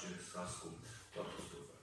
face să ascult toată stufa.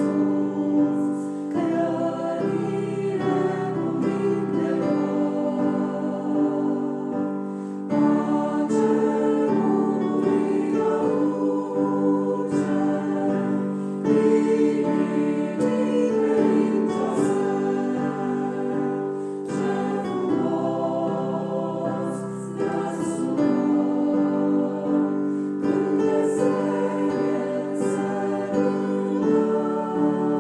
Thank you.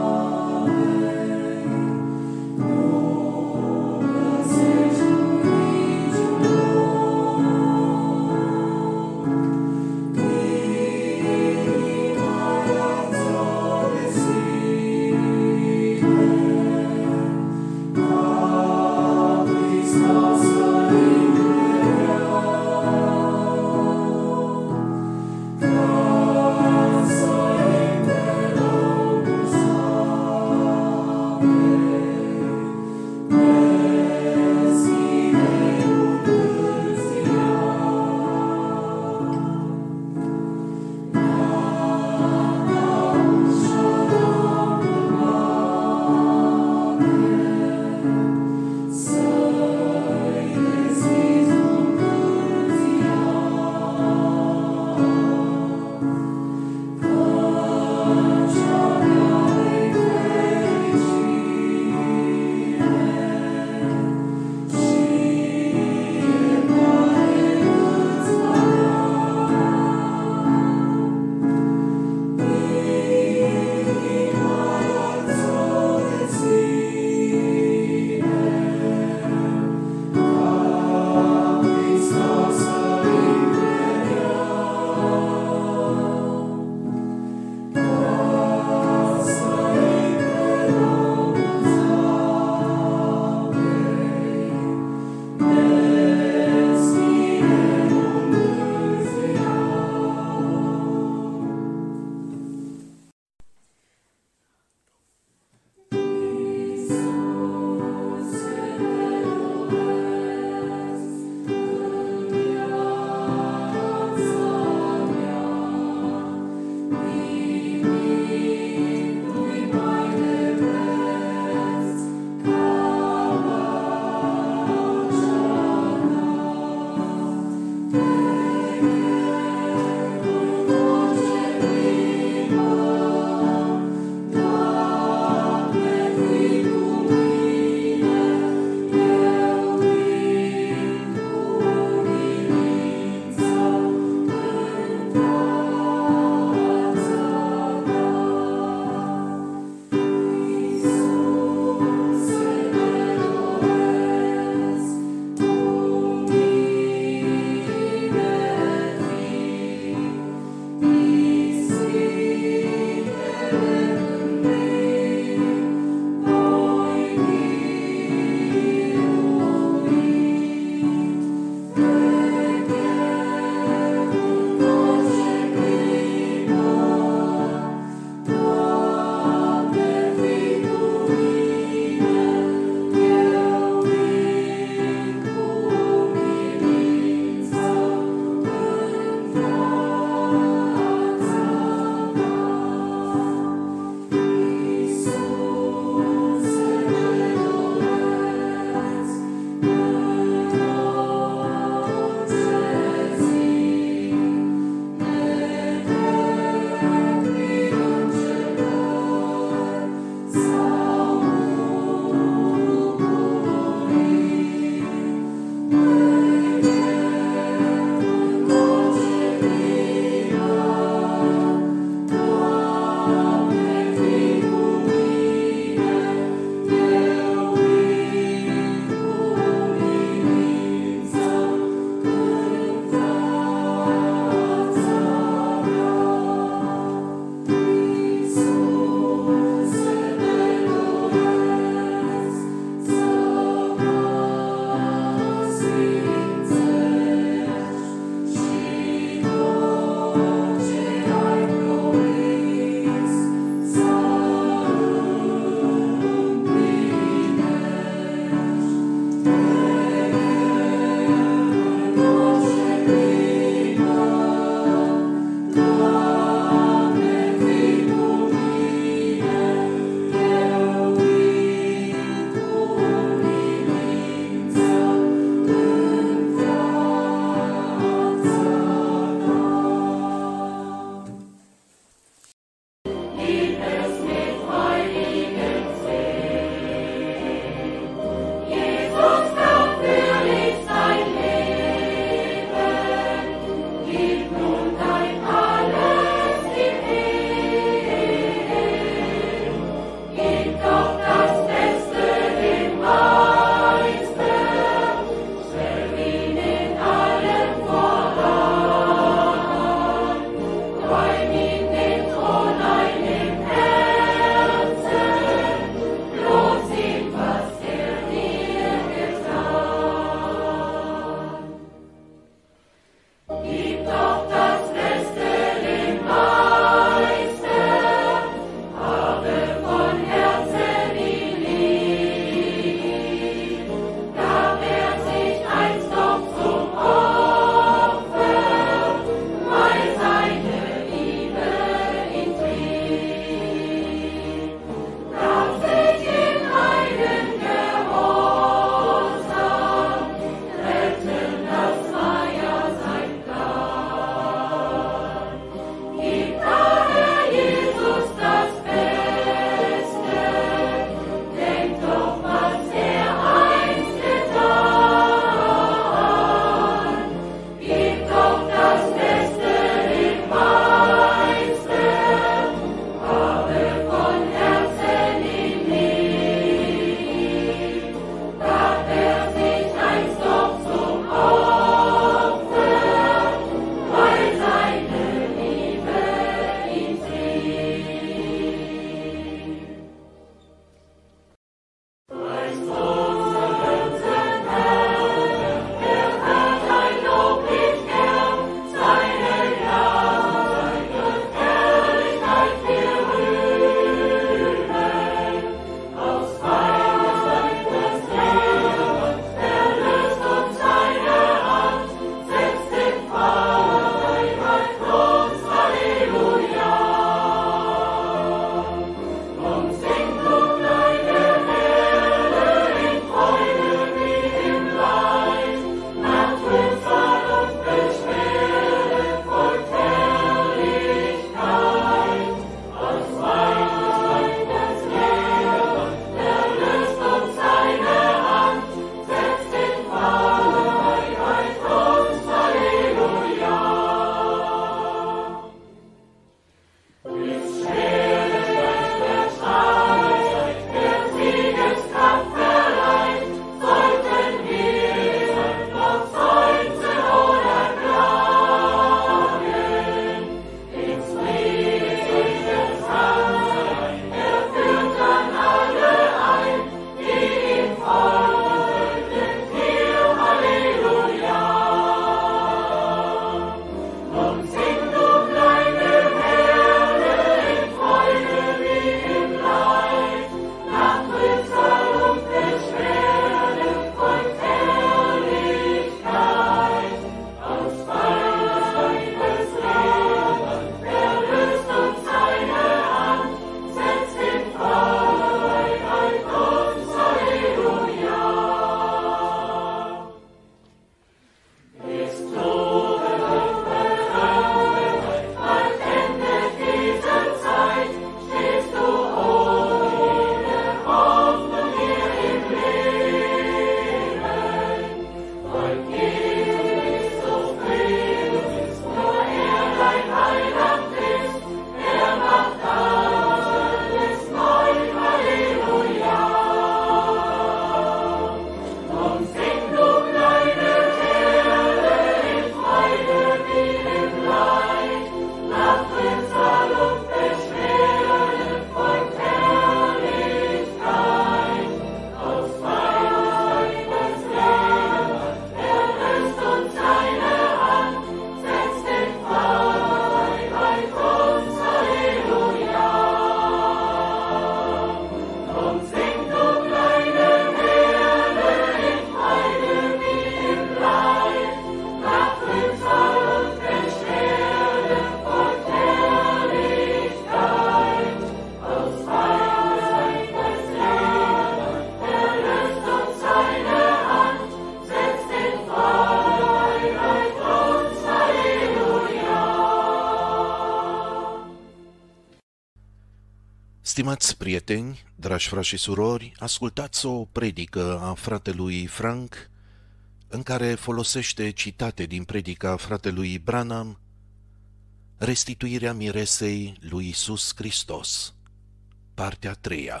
Stimați prieteni, dragi frați și surori, ascultați o predică a fratelui Frank, în care folosește citate din predica fratelui Branham, restituirea miresei lui Iisus Hristos, partea 3-a.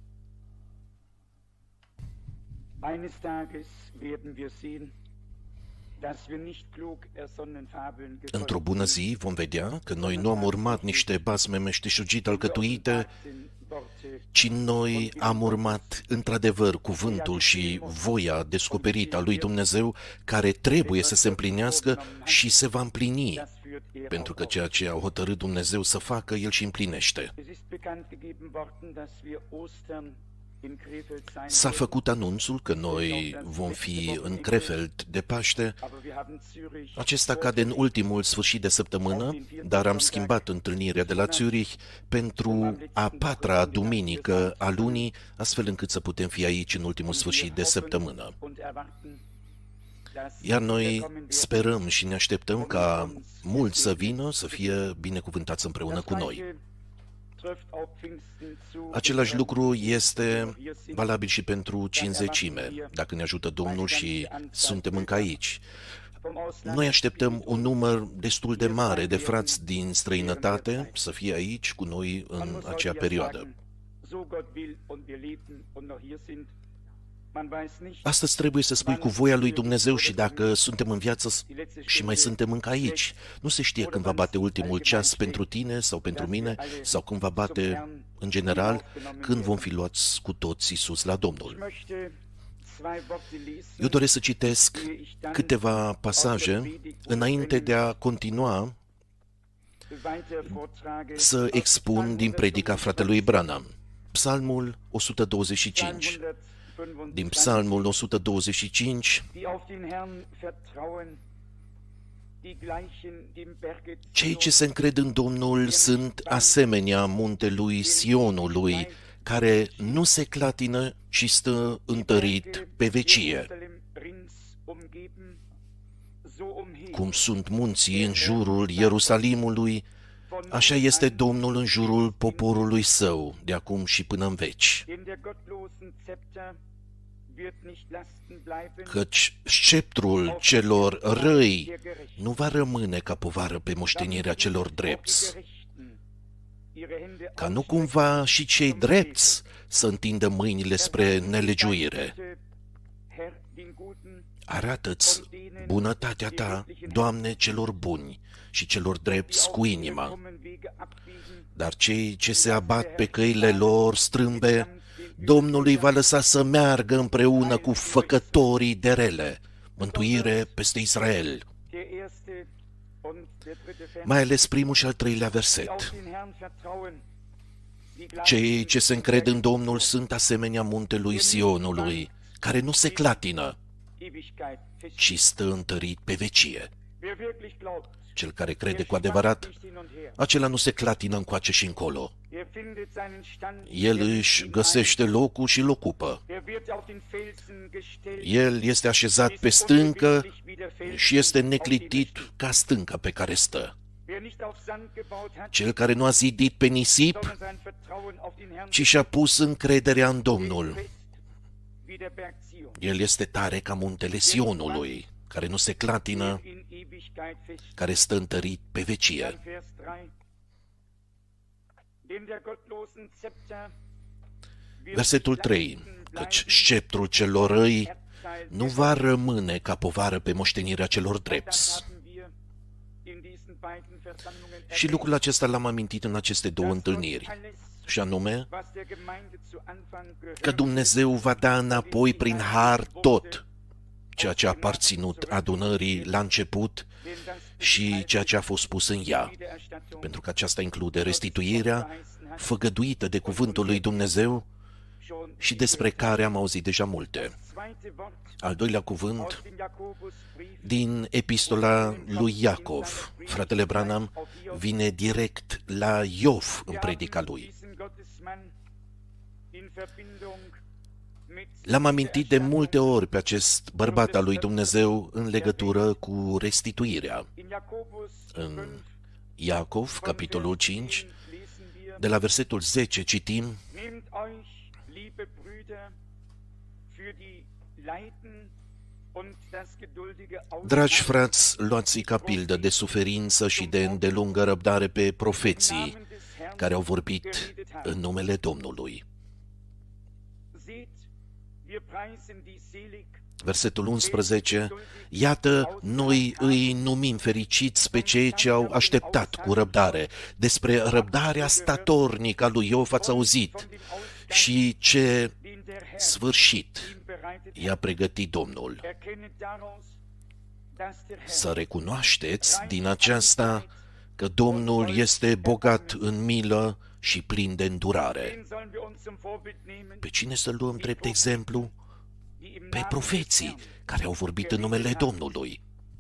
Eines Tages werden wir sehen, dass wir nicht klug ersonnenen Fabeln gefolgt Într-o bună zi vom vedea că noi nu am urmat niște basme meșteșugit alcătuite, ci noi am urmat într-adevăr cuvântul și voia descoperită a lui Dumnezeu, care trebuie să se împlinească și se va împlini, pentru că ceea ce a hotărât Dumnezeu să facă, El și împlinește. S-a făcut anunțul că noi vom fi în Krefeld de Paște. Acesta cade în ultimul sfârșit de săptămână, dar am schimbat întâlnirea de la Zurich pentru a patra duminică a lunii, astfel încât să putem fi aici în ultimul sfârșit de săptămână. Iar noi sperăm și ne așteptăm ca mulți să vină, să fie binecuvântați împreună cu noi. Același lucru este valabil și pentru Cincizecime, dacă ne ajută Domnul și suntem încă aici. Noi așteptăm un număr destul de mare de frați din străinătate să fie aici cu noi în acea perioadă. Astăzi trebuie să spui cu voia lui Dumnezeu și dacă suntem în viață și mai suntem încă aici. Nu se știe când va bate ultimul ceas pentru tine sau pentru mine sau când va bate în general, când vom fi luați cu toții sus la Domnul. Eu doresc să citesc câteva pasaje înainte de a continua să expun din predica fratelui Branham. Psalmul 125. Din Psalmul 125, cei ce se încred în Domnul sunt asemenea muntelui Sionului, care nu se clatină, ci stă întărit pe vecie. Cum sunt munții în jurul Ierusalimului, așa este Domnul în jurul poporului său, de acum și până în veci. Căci sceptrul celor răi nu va rămâne ca povară pe moștenirea celor drepți, ca nu cumva și cei drepți să întindă mâinile spre nelegiuire. Arată-ți bunătatea ta, Doamne, celor buni și celor drepți cu inima. Dar cei ce se abat pe căile lor strâmbe, Domnul îi va lăsa să meargă împreună cu făcătorii de rele, mântuire peste Israel. Mai ales primul și al treilea verset. Cei ce se încred în Domnul sunt asemenea muntelui Sionului, care nu se clatină, ci stă întărit pe vecie. Cel care crede cu adevărat, acela nu se clatină încoace și încolo. El își găsește locul și îl ocupă. El este așezat pe stâncă și este neclitit ca stânca pe care stă. Cel care nu a zidit pe nisip, ci și-a pus încrederea în Domnul. El este tare ca muntele Sionului, care nu se clatină, care stă întărit pe vecie. Versetul 3. Căci sceptrul celor răi nu va rămâne ca povară pe moștenirea celor drepți. Și lucrul acesta l-am amintit în aceste două întâlniri, și anume că Dumnezeu va da înapoi prin har tot ceea ce a aparținut adunării la început și ceea ce a fost pus în ea, pentru că aceasta include restituirea făgăduită de cuvântul lui Dumnezeu și despre care am auzit deja multe. Al doilea cuvânt din epistola lui Iacov. Fratele Branham vine direct la Iov în predica lui. L-am amintit de multe ori pe acest bărbat al lui Dumnezeu în legătură cu restituirea. În Iacov, capitolul 5, De la versetul 10 citim: Nehmt euch, liebe Brüder, für die Leiden und das geduldige Dragi Ausharren frați, luați-i ca pildă de suferință și de îndelungă răbdare pe im profeții Namen des Herrn care au vorbit geredet haben. în numele Domnului. Seht, wir preisen die selig. Versetul 11: Iată, noi îi numim fericiți pe cei ce au așteptat cu răbdare. Despre răbdarea statornică a lui Iov ați auzit și ce Den der Herr sfârșit ihm bereitet i-a pregătit Domnul. Erkennet daraus, dass der Herr Să recunoașteți din aceasta că Domnul este bogat în milă și plin de îndurare. wen sollen wir uns zum Vorbild nehmen, Pe cine să luăm drept exemplu? die im Pe Namen des profeții Herrn. care au vorbit în numele Domnului.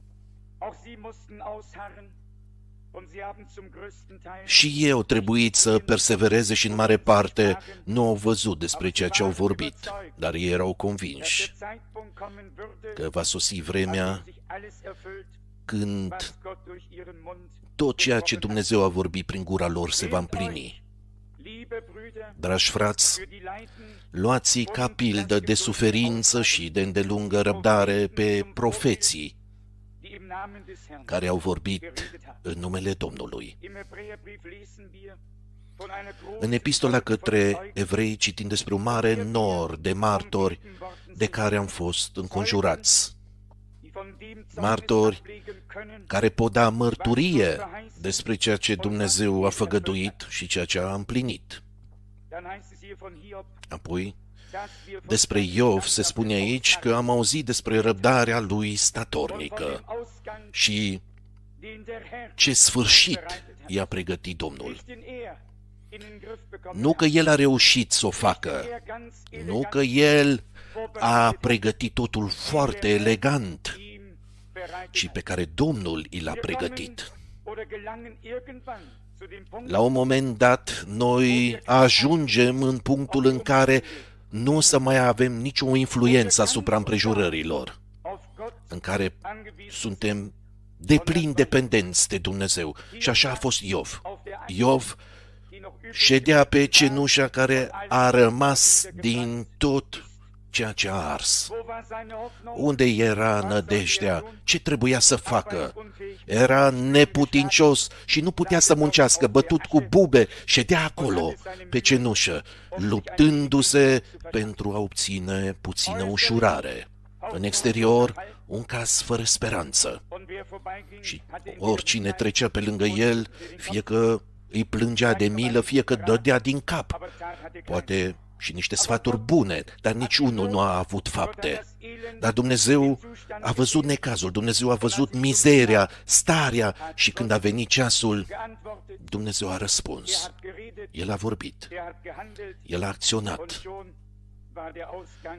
Auch sie mussten ausharren und sie haben zum größten Teil Și ei au trebuit să persevereze și în mare parte nu au văzut despre ceea ce au vorbit, dar ei erau dass convinși der Zeitpunkt kommen würde, că va sosi an vremea dem sich alles erfüllt, când was Gott durch ihren Mund tot ceea ce gesprochen hat. Dumnezeu a vorbit prin gura lor se va împlini. Liebe Brüder, Dragi frați, für die Leiden luați ca pildă de suferință și de îndelungă răbdare pe profeții die im Namen des Herrn care au vorbit geredet haben. în numele Domnului. Im Hebräerbrief lesen wir von einer În großen epistola Zahl von către Zeugen, evrei citim despre un mare nor de martori umgeben worden de sind, care am fost înconjurați, die von dem Zeugnis martori ablegen können, care pot da mărturie despre ceea ce Dumnezeu a făgăduit și ceea ce a împlinit. dann heißt es hier von Hiob, Apoi, dass wir von despre seinem Iov se spune Ausgang aici că am auzit despre răbdarea lui und von statornică dem Ausgang, și den der Herr ce sfârșit i-a pregătit Domnul. nicht den er in den Griff bekommen Nu că hat, el a reușit să o nicht facă, den er ganz nu elegant că el a vorbereitet pregătit totul foarte elegant, ihm bereitet ci hat. pe care Domnul i l-a Wir pregătit. kommen oder gelangen irgendwann zu dem Punkt, La un moment dat, noi ajungem în punctul în care nu o să mai avem nicio influență asupra împrejurărilor, auf Gott în care angewiesen suntem deplin dependenți de Dumnezeu. Și așa a fost Iov. auf der einen Iov die noch übrig ședea pe cenușa care a rămas din tot ceea ce a ars. Wo war seine Hoffnung? Unde era nădejdea? Ce trebuia să facă? Unfähig. Era neputincios și nu putea să muncească, bătut cu bube, ședea acolo, pe cenușă, luptându-se pentru a obține puțină ușurare. În exterior, un caz fără speranță. Und wer vorbeiging, Și hatte in oricine der Zeit trecea pe lângă el, fie că îi plângea de milă, fie că dădea din cap. aber Tat hatte keiner. Poate și niște sfaturi bune, dar niciunul nu a avut fapte. Dar Dumnezeu a văzut necazul, Dumnezeu a văzut mizeria, starea și când a venit ceasul, geantwortet, Dumnezeu a răspuns. hat geredet, El a vorbit, hat gehandelt El a und acționat schon war der Ausgang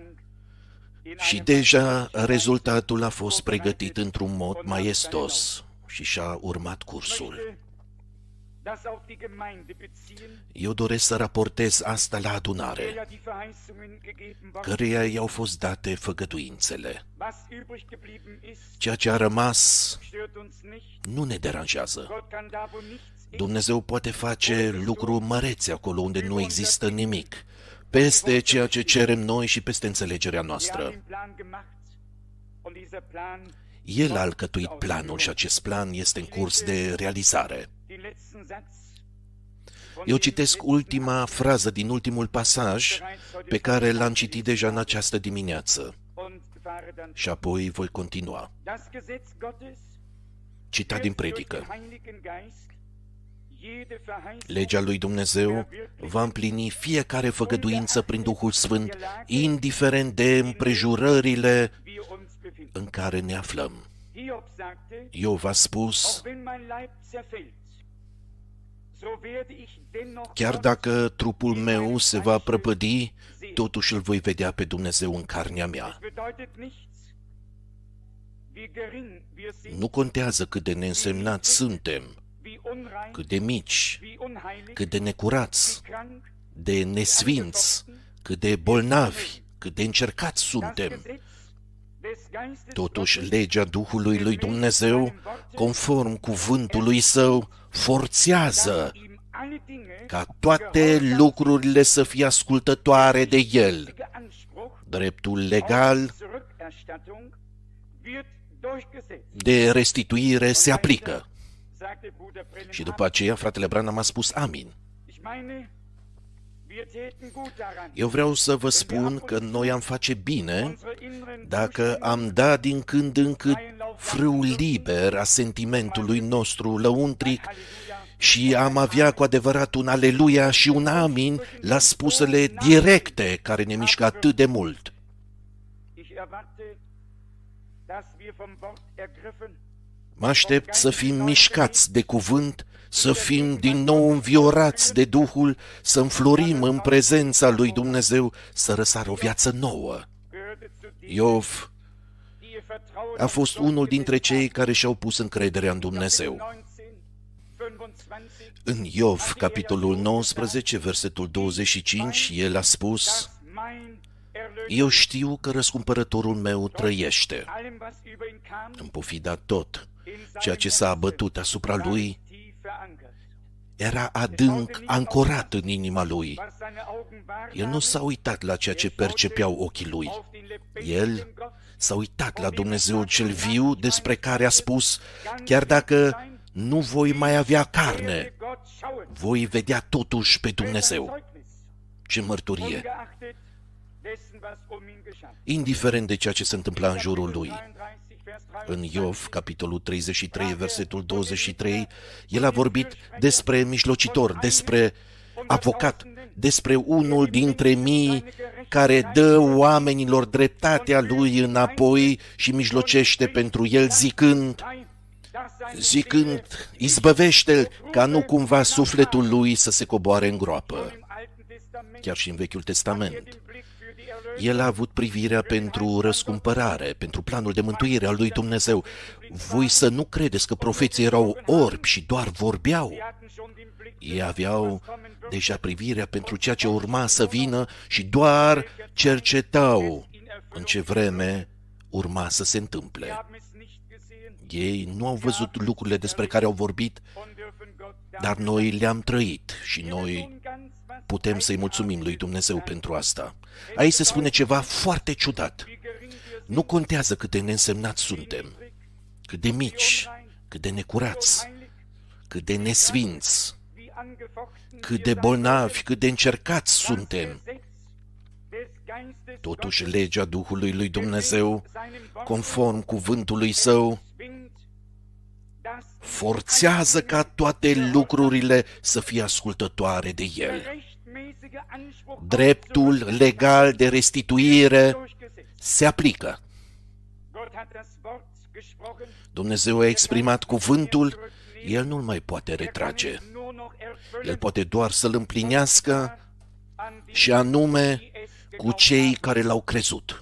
in și einem deja rezultatul a fost pregătit într-un mod maestos și și-a urmat cursul. möchte das auf die Gemeinde beziehen, Eu doresc să raportez asta la der adunare, ja die Verheißungen gegeben worden, căreia i-au fost date făgăduințele. was übrig geblieben ist, Ceea ce a rămas stört uns nicht. nu ne deranjează. Gott kann da, wo nichts ist, Dumnezeu poate face lucruri mărețe acolo unde nu există nimic, peste ceea ce cerem noi și peste înțelegerea wir haben noastră. den Plan gemacht und dieser Plan, El a alcătuit planul și acest plan este în curs de realizare. den letzten Satz von Eu dem citesc letzten ultima frază din ultimul pasaj pe care l-am citit deja în această dimineață und fahre dann și apoi voi continua. das Gesetz Gottes Citat din predică. durch den Heiligen Geist jede Verheißung Legea lui Dumnezeu va împlini fiecare făgăduință prin Duhul Sfânt, indiferent de împrejurările wir uns befinden. în care ne aflăm. Hiob sagte, Iov a spus, auch wenn mein Leib zerfällt, so werde ich dennoch chiar Gott dacă trupul meu se va prăpădi, totuși îl voi vedea pe Dumnezeu în carnea mea. bedeutet nichts, wie gering wir sind, Nu contează cât de neînsemnați suntem, wie unrein, cât de mici, wie unheilig, cât de necurați, wie krank, de nesfinți, cât de bolnavi, cât de încercați das suntem. Gesetz des Geistes Totuși, Gottes legea Duhului lui Dumnezeu, conform cuvântului Său, forțează ca toate lucrurile să fie ascultătoare de El. Dreptul legal de restituire se aplică. Și după aceea, fratele Branham a spus amin. Eu vreau să vă spun că noi am face bine dacă am dat din când în când frâul liber a sentimentului nostru lăuntric și am avea cu adevărat un aleluia și un amin la spusele directe care ne mișcă atât de mult. Mă aștept să fim mișcați de cuvânt, să fim din nou înviorați de Duhul, să înflorim în prezența lui Dumnezeu, să răsară o viață nouă. Iov a fost unul dintre cei care și-au pus încrederea în Dumnezeu. În Iov, capitolul 19, versetul 25, el a spus: eu știu că răscumpărătorul meu trăiește. În pofida tot, ceea ce s-a abătut asupra lui era adânc ancorat în inima lui. El nu s-a uitat la ceea ce percepeau ochii lui. El s-a uitat la Dumnezeul cel viu, despre care a spus: chiar dacă nu voi mai avea carne, voi vedea totuși pe Dumnezeu. Ce mărturie! Indiferent de ceea ce se întâmpla în jurul lui. În Iov, capitolul 33, versetul 23, el a vorbit despre mijlocitor, despre avocat, despre unul dintre mii care dă oamenilor dreptatea lui înapoi și mijlocește pentru el zicând, izbăvește-l ca nu cumva sufletul lui să se coboare în groapă. Chiar și în Vechiul Testament. El a avut privirea pentru răscumpărare, pentru planul de mântuire al lui Dumnezeu. Voi să nu credeți că profeții erau orbi și doar vorbeau. Ei aveau deja privirea pentru ceea ce urma să vină și doar cercetau în ce vreme urma să se întâmple. Ei nu au văzut lucrurile despre care au vorbit, dar noi le-am trăit și noi putem să-i mulțumim lui Dumnezeu pentru asta. Aici se spune ceva foarte ciudat. Nu contează cât de neînsemnați suntem, cât de mici, cât de necurați, cât de nesfinți, cât de bolnavi, cât de încercați suntem. Totuși, legea Duhului lui Dumnezeu, conform cuvântului Său, forțează ca toate lucrurile să fie ascultătoare de El. Dreptul legal de restituire se aplică. Dumnezeu a exprimat cuvântul, El nu-l mai poate retrage. El poate doar să-l împlinească și anume cu cei care l-au crezut.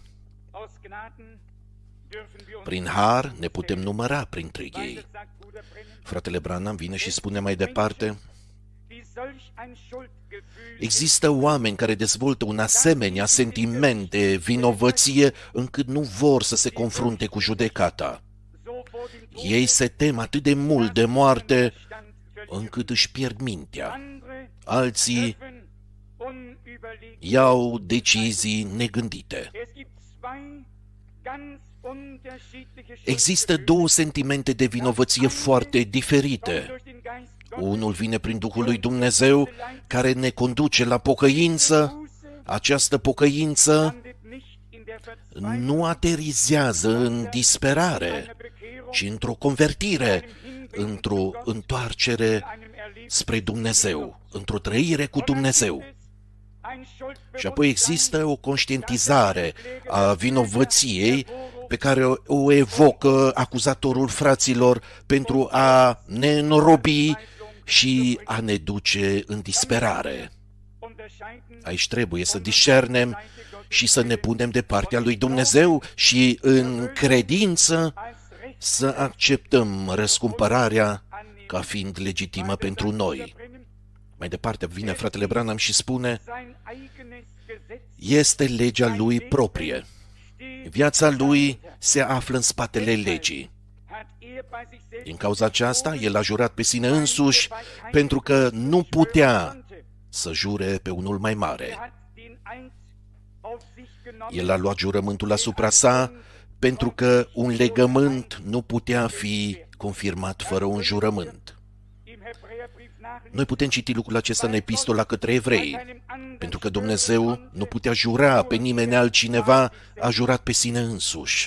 Prin har ne putem număra printre ei. Fratele Branham vine și spune mai departe: există oameni care dezvoltă un asemenea sentiment de vinovăție încât nu vor să se confrunte cu judecata. Ei se tem atât de mult de moarte încât își pierd mintea. Alții iau decizii negândite. Există două sentimente de vinovăție foarte diferite. Unul vine prin Duhul lui Dumnezeu, care ne conduce la pocăință. Această pocăință nu aterizează în disperare, ci într-o convertire, într-o întoarcere spre Dumnezeu, într-o trăire cu Dumnezeu. Și apoi există o conștientizare a vinovăției pe care o evocă acuzatorul fraților pentru a ne înrobi și a ne duce în disperare. Aici trebuie să discernem și să ne punem de partea lui Dumnezeu și în credință să acceptăm răscumpărarea ca fiind legitimă pentru noi. Mai departe vine fratele Branham și spune: este legea lui proprie. Viața lui se află în spatele legii. Din cauza aceasta, el a jurat pe sine însuși, pentru că nu putea să jure pe unul mai mare. El a luat jurământul asupra sa, pentru că un legământ nu putea fi confirmat fără un jurământ. Noi putem citi lucrul acesta în epistola către evrei, pentru că Dumnezeu nu putea jura pe nimeni altcineva, a jurat pe sine însuși.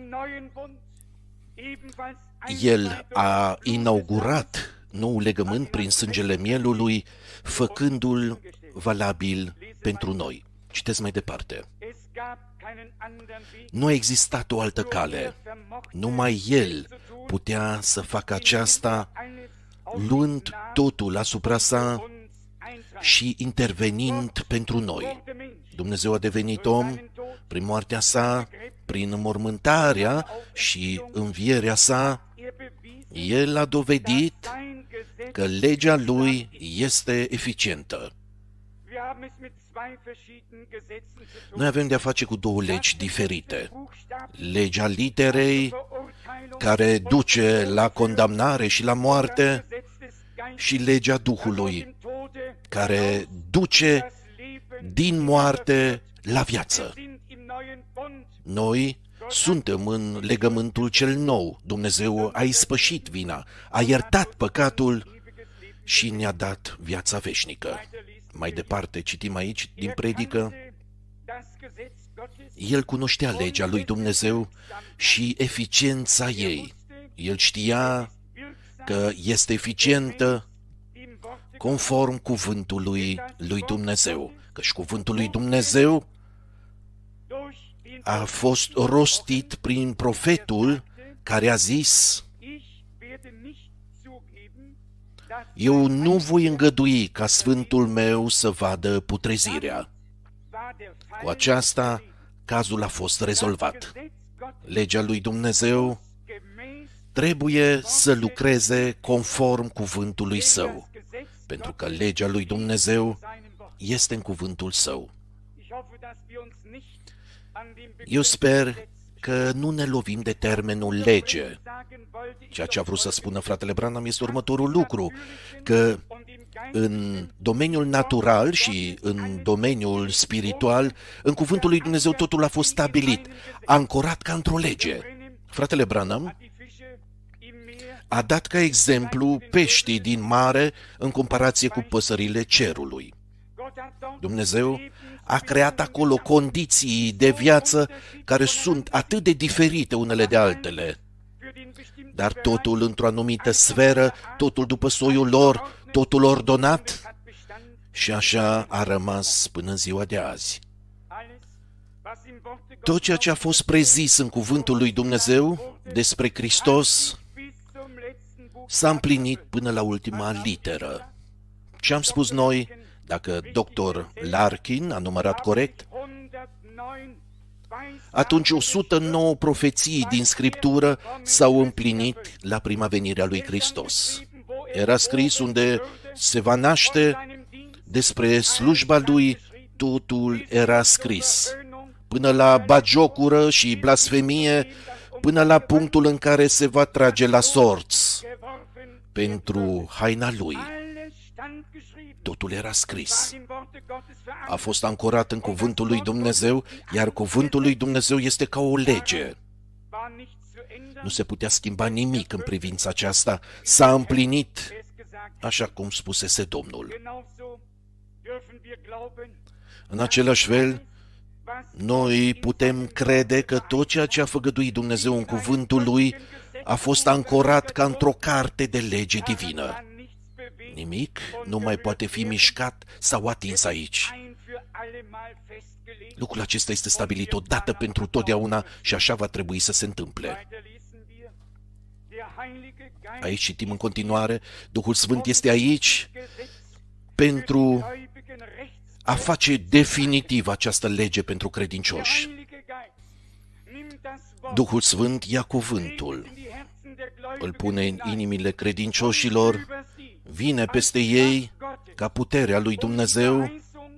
El a inaugurat noul legământ prin sângele mielului, făcându-l valabil pentru noi. Citesc mai departe. Nu a existat o altă cale. Numai El putea să facă aceasta, luând totul asupra sa și intervenind pentru noi. Dumnezeu a devenit om prin moartea sa, prin înmormântarea și învierea sa. El a dovedit că legea lui este eficientă. Noi avem de-a face cu două legi diferite. Legea literei, care duce la condamnare și la moarte, și legea Duhului, care duce din moarte la viață. Noi suntem în legământul cel nou. Dumnezeu a ispășit vina, a iertat păcatul și ne-a dat viața veșnică. Mai departe, citim aici din predică, El cunoștea legea lui Dumnezeu și eficiența ei. El știa că este eficientă conform cuvântului lui Dumnezeu. Căci cuvântul lui Dumnezeu a fost rostit prin profetul care a zis: Eu nu voi îngădui ca sfântul meu să vadă putrezirea. Cu aceasta, cazul a fost rezolvat. Legea lui Dumnezeu trebuie să lucreze conform cuvântului său, pentru că legea lui Dumnezeu este în cuvântul său. Eu sper că nu ne lovim de termenul lege. Ceea ce a vrut să spună fratele Branham este următorul lucru, că în domeniul natural și în domeniul spiritual, în cuvântul lui Dumnezeu totul a fost stabilit, ancorat ca într-o lege. Fratele Branham a dat ca exemplu peștii din mare în comparație cu păsările cerului. Dumnezeu a creat acolo condiții de viață care sunt atât de diferite unele de altele, dar totul într-o anumită sferă, totul după soiul lor, totul ordonat, și așa a rămas până în ziua de azi. Tot ceea ce a fost prezis în cuvântul lui Dumnezeu despre Hristos s-a împlinit până la ultima literă. Ce am spus noi, dacă dr. Larkin a numărat corect, atunci 109 profeții din Scriptură s-au împlinit la prima venire a lui Hristos. Era scris unde se va naște, despre slujba lui, totul era scris. Până la batjocură și blasfemie, până la punctul în care se va trage la sorți pentru haina lui. Totul era scris. A fost ancorat în cuvântul lui Dumnezeu, iar cuvântul lui Dumnezeu este ca o lege. Nu se putea schimba nimic în privința aceasta. S-a împlinit așa cum spusese Domnul. În același fel, noi putem crede că tot ceea ce a făgăduit Dumnezeu în cuvântul lui a fost ancorat ca într-o carte de lege divină. Nimic nu mai poate fi mișcat sau atins aici. Lucrul acesta este stabilit odată pentru totdeauna și așa va trebui să se întâmple. Aici citim în continuare, Duhul Sfânt este aici pentru a face definitiv această lege pentru credincioși. Duhul Sfânt ia cuvântul, îl pune în inimile credincioșilor, vine peste ei ca puterea lui Dumnezeu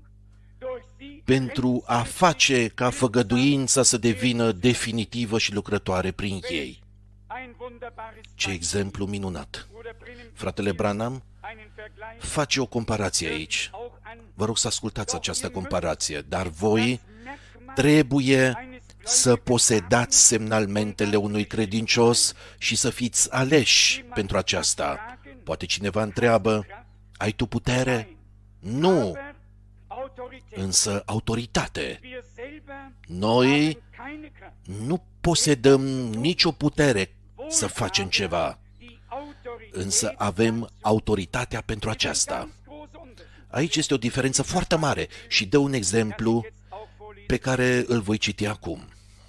pentru a face ca făgăduința să devină definitivă și lucrătoare prin ei. Ce exemplu minunat! Fratele Branham face o comparație aici. Vă rog să ascultați această comparație, dar voi trebuie să posedați semnalmentele unui credincios și să fiți aleși pentru aceasta. Poate cineva întreabă, ai tu putere? Nu, însă autoritate. Noi nu posedăm nicio putere să facem ceva, însă avem autoritatea pentru aceasta. Aici este o diferență foarte mare și dă un exemplu pe care îl voi citi acum.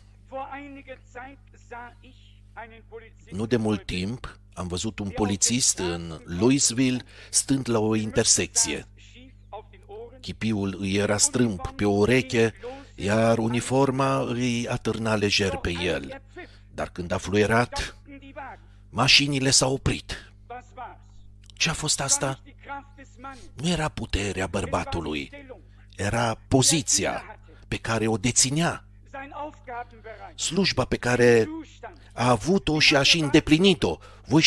Nu de mult timp am văzut un polițist în Louisville stând la o intersecție. Chipiul îi era strâmb pe o ureche, iar uniforma îi atârna lejer pe el. Dar când a fluierat, mașinile s-au oprit. Ce a fost asta? Nu era puterea bărbatului, era poziția pe care o deținea, slujba pe care a avut-o și a și îndeplinit-o. Voi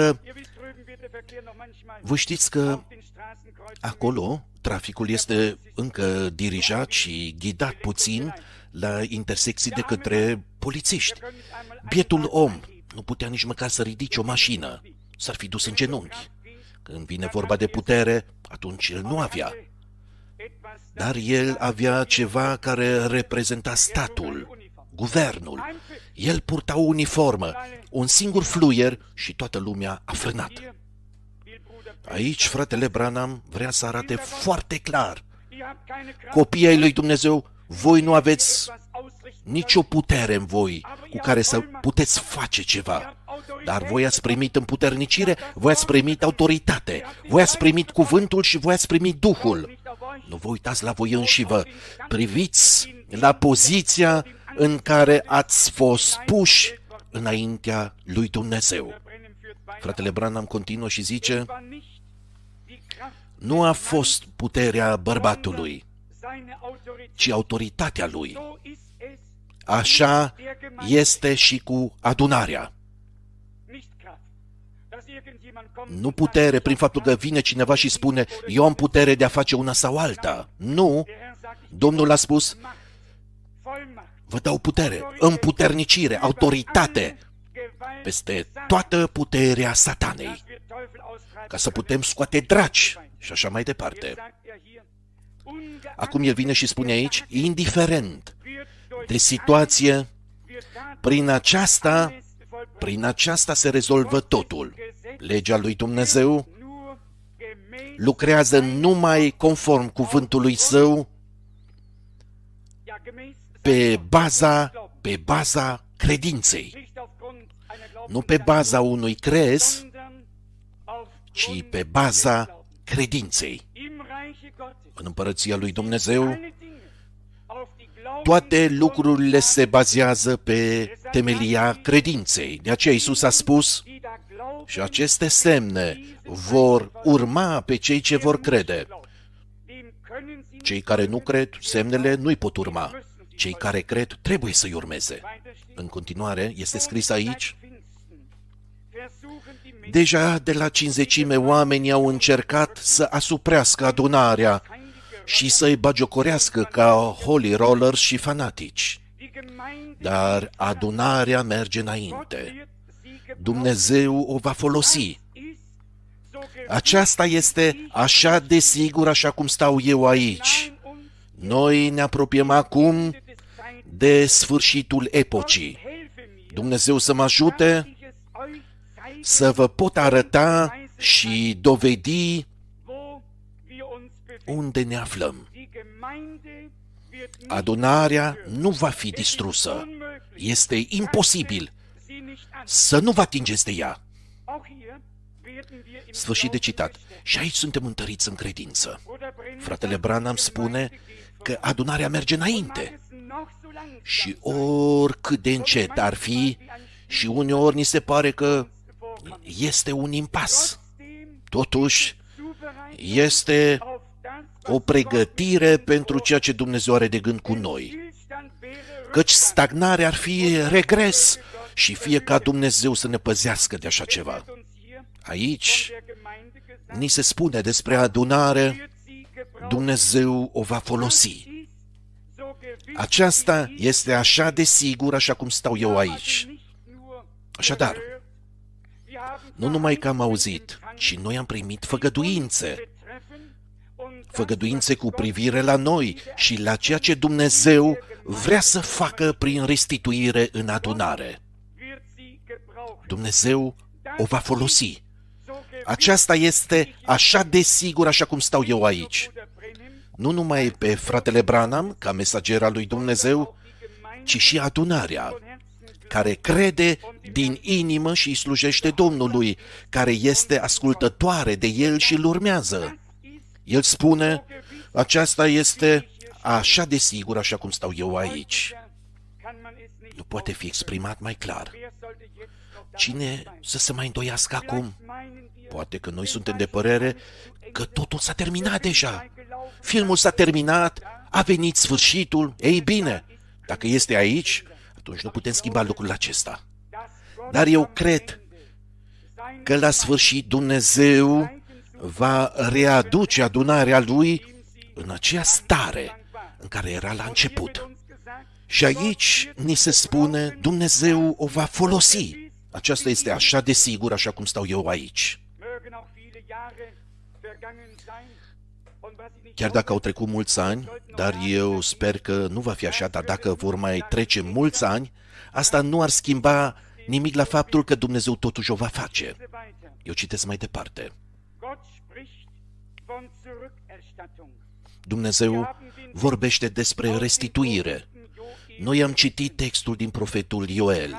știți că acolo traficul este încă dirijat și ghidat puțin la intersecții de către polițiști. Bietul om nu putea nici măcar să ridice o mașină, s-ar fi dus în genunchi. Când vine vorba de putere, atunci el nu avea. Dar el avea ceva care reprezenta statul, guvernul. El purta o uniformă, un singur fluier și toată lumea a frânat. Aici fratele Branham vrea să arate foarte clar. Copiii ai lui Dumnezeu, voi nu aveți nicio putere în voi cu care să puteți face ceva. Dar voi ați primit împuternicire, voi ați primit autoritate, voi ați primit cuvântul și voi ați primit Duhul. Nu vă uitați la voi înșivă, priviți la poziția în care ați fost puși înaintea lui Dumnezeu. Fratele Branham continuă și zice, nu a fost puterea bărbatului, ci autoritatea lui. Așa este și cu adunarea. Nu putere prin faptul că vine cineva și spune, eu am putere de a face una sau alta. Nu, Domnul a spus, vă dau putere, împuternicire, autoritate peste toată puterea satanei, ca să putem scoate draci și așa mai departe. Acum el vine și spune aici, indiferent de situație, prin aceasta se rezolvă totul. Legea lui Dumnezeu lucrează numai conform cuvântului său, pe baza credinței. Nu pe baza unui crez, ci pe baza credinței. În împărăția lui Dumnezeu, toate lucrurile se bazează pe temelia credinței. De aceea Iisus a spus, și aceste semne vor urma pe cei ce vor crede. Cei care nu cred, semnele nu-i pot urma. Cei care cred trebuie să-i urmeze. În continuare, este scris aici, deja de la Cincizecime oamenii au încercat să asuprească adunarea și să-i bagiocorească ca holy rollers și fanatici. Dar adunarea merge înainte. Dumnezeu o va folosi. Aceasta este așa de sigur așa cum stau eu aici. Noi ne apropiem acum de sfârșitul epocii. Dumnezeu să mă ajute să vă pot arăta și dovedi unde ne aflăm. Adunarea nu va fi distrusă. Este imposibil să nu vă atingeți de ea. Sfârșit de citat. Și aici suntem întăriți în credință. Fratele Branham spune că adunarea merge înainte. Și oricât de încet ar fi, și uneori ni se pare că este un impas. Totuși, este o pregătire pentru ceea ce Dumnezeu are de gând cu noi. Căci stagnarea ar fi regres și fie ca Dumnezeu să ne păzească de așa ceva. Aici ni se spune despre adunare, Dumnezeu o va folosi. Aceasta este așa de sigur, așa cum stau eu aici. Așadar, nu numai că am auzit, ci noi am primit făgăduințe. Făgăduințe cu privire la noi și la ceea ce Dumnezeu vrea să facă prin restituire în adunare. Dumnezeu o va folosi. Aceasta este așa de sigur, așa cum stau eu aici. Nu numai pe fratele Branham, ca mesager al lui Dumnezeu, ci și adunarea, care crede din inimă și îi slujește Domnului, care este ascultătoare de El și îl urmează. El spune, aceasta este așa de sigur, așa cum stau eu aici. Nu poate fi exprimat mai clar. Cine să se mai îndoiască acum? Poate că noi suntem de părere că totul s-a terminat deja. Filmul s-a terminat, a venit sfârșitul. Ei bine, dacă este aici, atunci nu putem schimba lucrul acesta. Dar eu cred că la sfârșit Dumnezeu va readuce adunarea Lui în aceea stare în care era la început. Și aici ni se spune, Dumnezeu o va folosi. Aceasta este așa de sigur, așa cum stau eu aici. Chiar dacă au trecut mulți ani, dar eu sper că nu va fi așa, dar dacă vor mai trece mulți ani, asta nu ar schimba nimic la faptul că Dumnezeu totuși o va face. Eu citesc mai departe. Dumnezeu vorbește despre restituire. Noi am citit textul din profetul Ioel.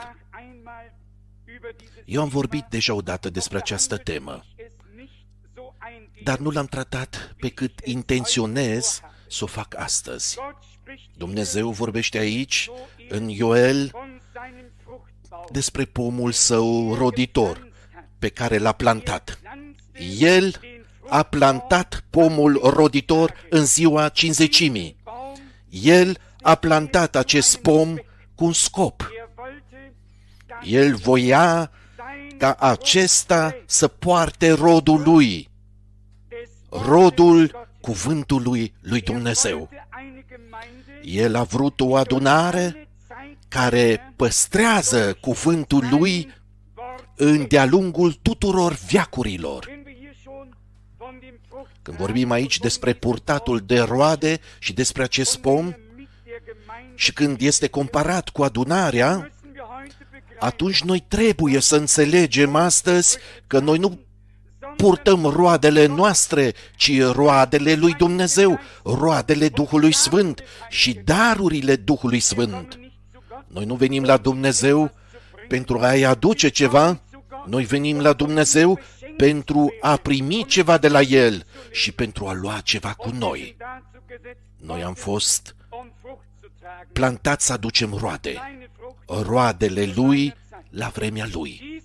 Eu am vorbit deja odată despre această temă, dar nu l-am tratat pe cât intenționez să o fac astăzi. Dumnezeu vorbește aici, în Ioel, despre pomul său roditor, pe care l-a plantat. El a plantat pomul roditor în ziua Cincizecimii. El a plantat acest pom cu un scop. El voia ca acesta să poarte rodul lui, rodul cuvântului lui Dumnezeu. El a vrut o adunare care păstrează cuvântul lui de-a lungul tuturor veacurilor. Când vorbim aici despre purtatul de roade și despre acest pom, și când este comparat cu adunarea, atunci noi trebuie să înțelegem astăzi că noi nu purtăm roadele noastre, ci roadele lui Dumnezeu, roadele Duhului Sfânt și darurile Duhului Sfânt. Noi nu venim la Dumnezeu pentru a-i aduce ceva, noi venim la Dumnezeu pentru a primi ceva de la El și pentru a lua ceva cu noi. Noi am fost plantați să aducem roade, roadele Lui la vremea Lui.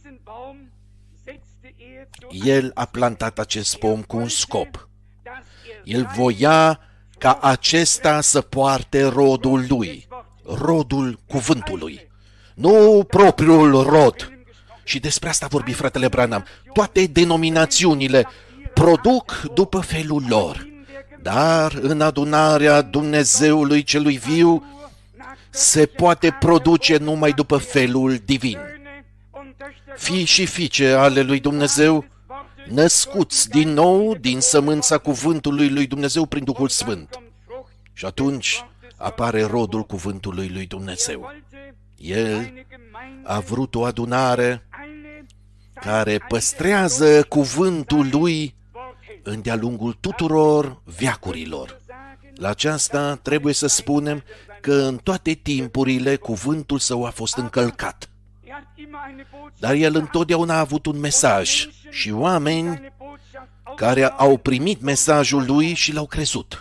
El a plantat acest pom cu un scop. El voia ca acesta să poarte rodul Lui, rodul cuvântului, nu propriul rod. Și despre asta vorbi fratele Branham. Toate denominațiunile produc după felul lor, dar în adunarea Dumnezeului celui viu se poate produce numai după felul divin. Fii și fiice ale lui Dumnezeu, născuți din nou din sămânța cuvântului lui Dumnezeu prin Duhul Sfânt. Și atunci apare rodul cuvântului lui Dumnezeu. El a vrut o adunare care păstrează cuvântul lui de-a lungul tuturor veacurilor. La aceasta trebuie să spunem că în toate timpurile cuvântul său a fost încălcat. Dar el întotdeauna a avut un mesaj și oameni care au primit mesajul lui și l-au crezut.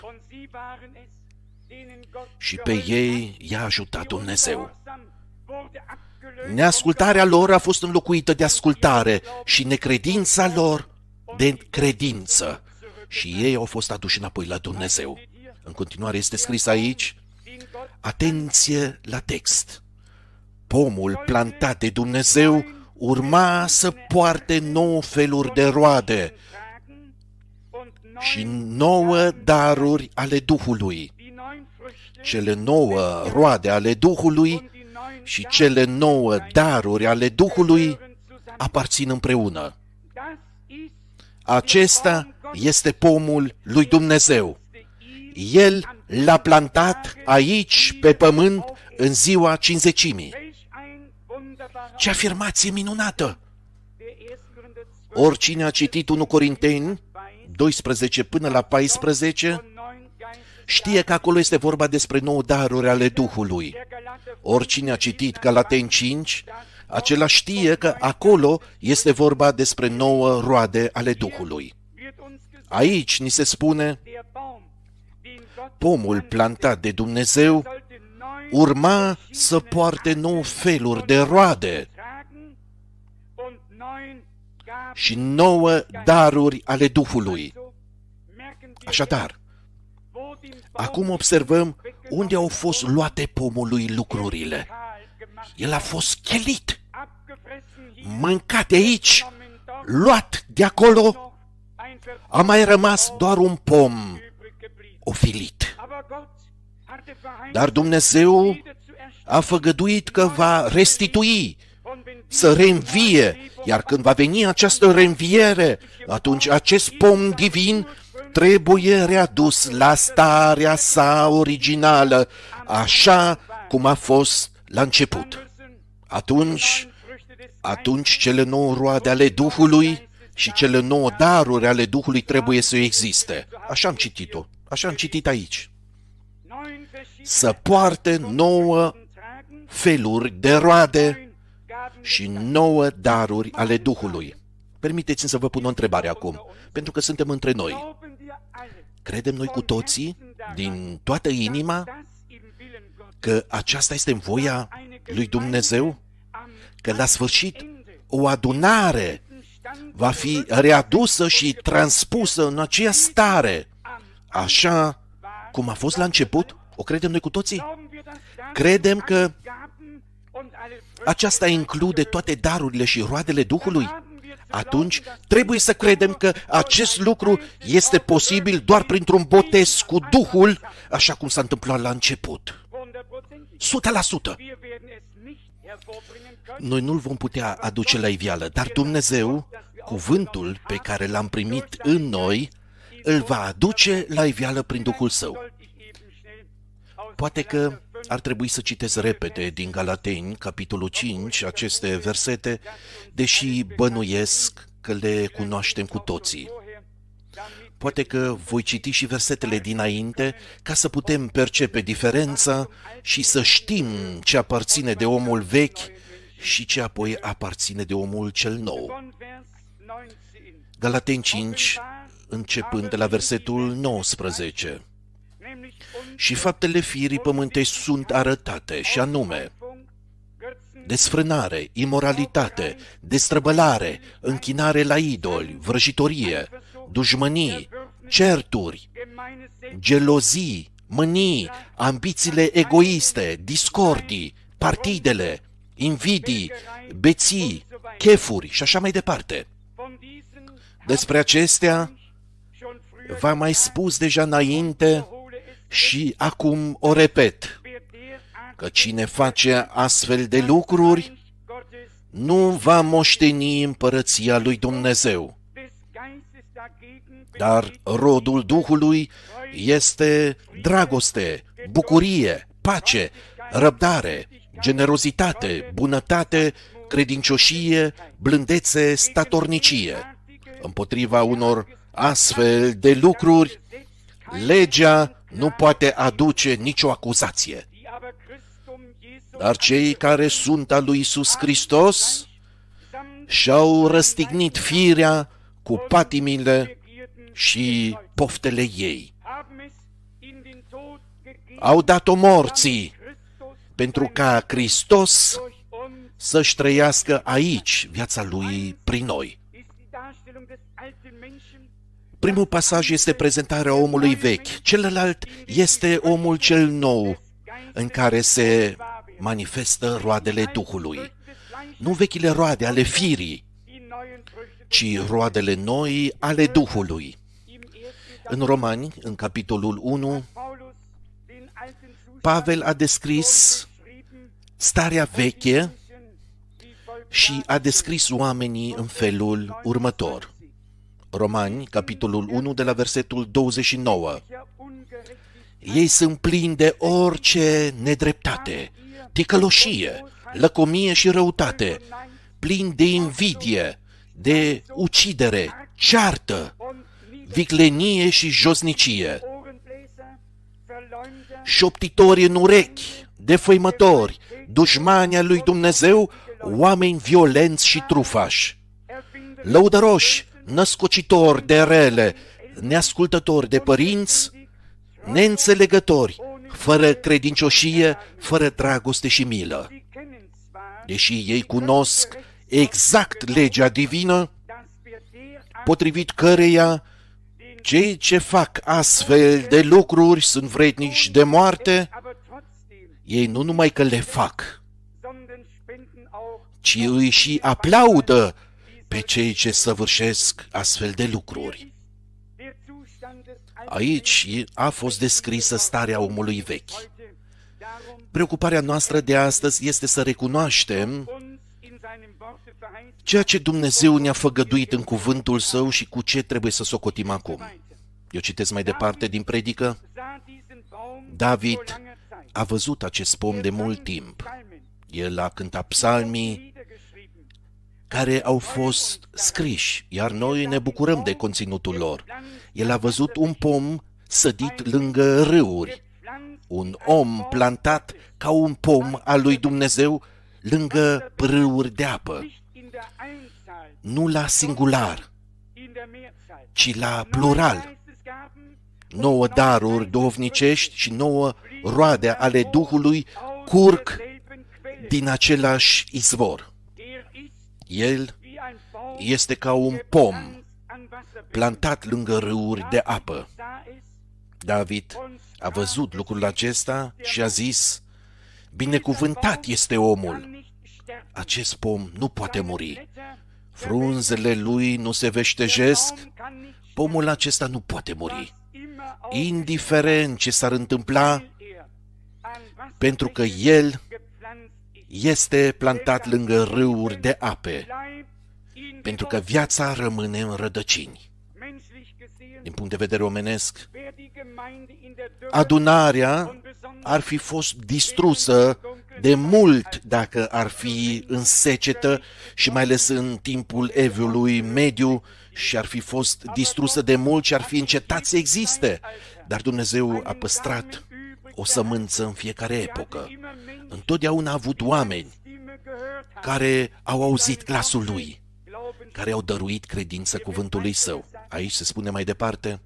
Și pe ei i-a ajutat Dumnezeu. Neascultarea lor a fost înlocuită de ascultare și necredința lor de credință. Și ei au fost aduși înapoi la Dumnezeu. În continuare este scris aici, atenție la text. pomul plantat de Dumnezeu urma să poarte 9 feluri de roade și 9 daruri ale Duhului. Cele 9 roade ale Duhului și cele 9 daruri ale Duhului aparțin împreună. Acesta este pomul lui Dumnezeu. El l-a plantat aici, pe pământ, în ziua Cincizecimii. Ce afirmație minunată! Oricine a citit 1 Corinteni 12 până la 14, știe că acolo este vorba despre 9 daruri ale Duhului. Oricine a citit Galateni 5, acela știe că acolo este vorba despre 9 roade ale Duhului. Aici ni se spune, pomul plantat de Dumnezeu urma să poarte 9 feluri de roade și 9 daruri ale Duhului. Așadar, acum observăm unde au fost luate pomului lucrurile. El a fost chelit, mâncat de aici, luat de acolo, a mai rămas doar un pom ofilit. Dar Dumnezeu a făgăduit că va restitui, să reînvie, iar când va veni această reînviere, atunci acest pom divin trebuie readus la starea sa originală, așa cum a fost la început. Atunci cele 9 roade ale Duhului și cele 9 daruri ale Duhului trebuie să existe. Așa am citit-o, așa am citit aici. Să poarte 9 feluri de roade și 9 daruri ale Duhului. Permiteți-mi să vă pun o întrebare acum, pentru că suntem între noi. Credem noi cu toții, din toată inima, că aceasta este în voia lui Dumnezeu? Că la sfârșit o adunare va fi readusă și transpusă în aceea stare, așa cum a fost la început? O credem noi cu toții? Credem că aceasta include toate darurile și roadele Duhului? Atunci trebuie să credem că acest lucru este posibil doar printr-un botez cu Duhul, așa cum s-a întâmplat la început. 100%. Noi nu-l vom putea aduce la iveală, dar Dumnezeu, cuvântul pe care l-am primit în noi, îl va aduce la iveală prin Duhul Său. Poate că ar trebui să citesc repede din Galateni, capitolul 5, aceste versete, deși bănuiesc că le cunoaștem cu toții. Poate că voi citi și versetele dinainte ca să putem percepe diferența și să știm ce aparține de omul vechi și ce apoi aparține de omul cel nou. Galateni 5, începând de la versetul 19. Și faptele firii pământești sunt arătate, și anume desfrânare, imoralitate, destrăbălare, închinare la idoli, vrăjitorie, dușmănii, certuri, gelozii, mânii, ambițiile egoiste, discordii, partidele, invidii, beții, chefuri și așa mai departe. Despre acestea v-am mai spus deja înainte și acum o repet, că cine face astfel de lucruri nu va moșteni împărăția lui Dumnezeu. Dar rodul Duhului este dragoste, bucurie, pace, răbdare, generozitate, bunătate, credincioșie, blândețe, statornicie. Împotriva unor astfel de lucruri, legea nu poate aduce nicio acuzație. Dar cei care sunt al lui Iisus Hristos și-au răstignit firea cu patimile și poftele ei. Au dat-o morții pentru ca Hristos să-și trăiască aici viața lui prin noi. Primul pasaj este prezentarea omului vechi, celălalt este omul cel nou, în care se manifestă roadele Duhului. Nu vechile roade ale firii, ci roadele noi ale Duhului. În Romani, în capitolul 1, Pavel a descris starea veche și a descris oamenii în felul următor. Romani, capitolul 1, de la versetul 29. Ei sunt plini de orice nedreptate, ticăloșie, lăcomie și răutate, plini de invidie, de ucidere, ceartă, viclenie și josnicie, șoptitori în urechi, defăimători, dușmani al lui Dumnezeu, oameni violenți și trufași, lăudăroși, născocitori de rele, neascultători de părinți, neînțelegători, fără credincioșie, fără dragoste și milă. Deși ei cunosc exact legea divină, potrivit căreia cei ce fac astfel de lucruri sunt vrednici de moarte, ei nu numai că le fac, ci îi și aplaudă pe cei ce săvârșesc astfel de lucruri. Aici a fost descrisă starea omului vechi. Preocuparea noastră de astăzi este să recunoaștem ceea ce Dumnezeu ne-a făgăduit în cuvântul Său și cu ce trebuie să socotim acum. Eu citesc mai departe din predică. David a văzut acest pom de mult timp. El a cântat psalmii care au fost scriși, iar noi ne bucurăm de conținutul lor. El a văzut un pom sădit lângă râuri, un om plantat ca un pom al lui Dumnezeu lângă râuri de apă, nu la singular, ci la plural. 9 daruri duhovnicești și 9 roade ale Duhului curg din același izvor. El este ca un pom plantat lângă râuri de apă. David a văzut lucrul acesta și a zis: binecuvântat este omul. Acest pom nu poate muri. Frunzele lui nu se veștejesc. Pomul acesta nu poate muri, indiferent ce s-ar întâmpla, pentru că el este plantat lângă râuri de ape, pentru că viața rămâne în rădăcini. Din punct de vedere omenesc, adunarea ar fi fost distrusă de mult dacă ar fi în secetă și mai ales în timpul Evului Mediu, și ar fi fost distrusă de mult și ar fi încetat să existe. Dar Dumnezeu a păstrat o sămânță în fiecare epocă. Întotdeauna a avut oameni care au auzit glasul Lui, care au dăruit credință cuvântului Său. Aici se spune mai departe: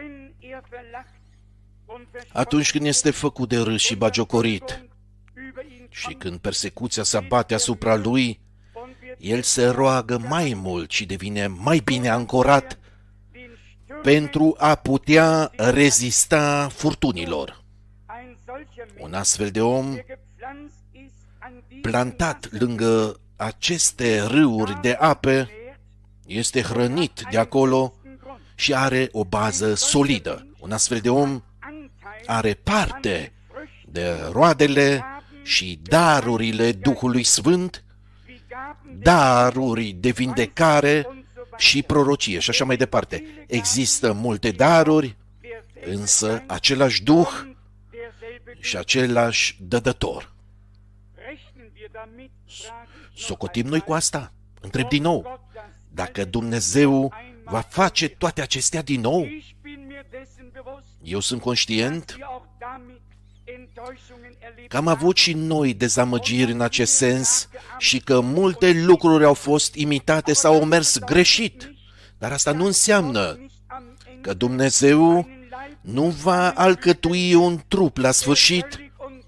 atunci când este făcut de râs și bagiocorit și când persecuția se abate asupra lui, el se roagă mai mult și devine mai bine ancorat pentru a putea rezista furtunilor. Un astfel de om plantat lângă aceste râuri de ape este hrănit de acolo și are o bază solidă. Un astfel de om are parte de roadele și darurile Duhului Sfânt, daruri de vindecare și prorocie și așa mai departe. Există multe daruri, însă același Duh și același dădător. Socotim noi cu asta? Întreb din nou. Dacă Dumnezeu va face toate acestea din nou? Eu sunt conștient că am avut și noi dezamăgiri în acest sens și că multe lucruri au fost imitate sau au mers greșit. Dar asta nu înseamnă că Dumnezeu nu va alcătui un trup la sfârșit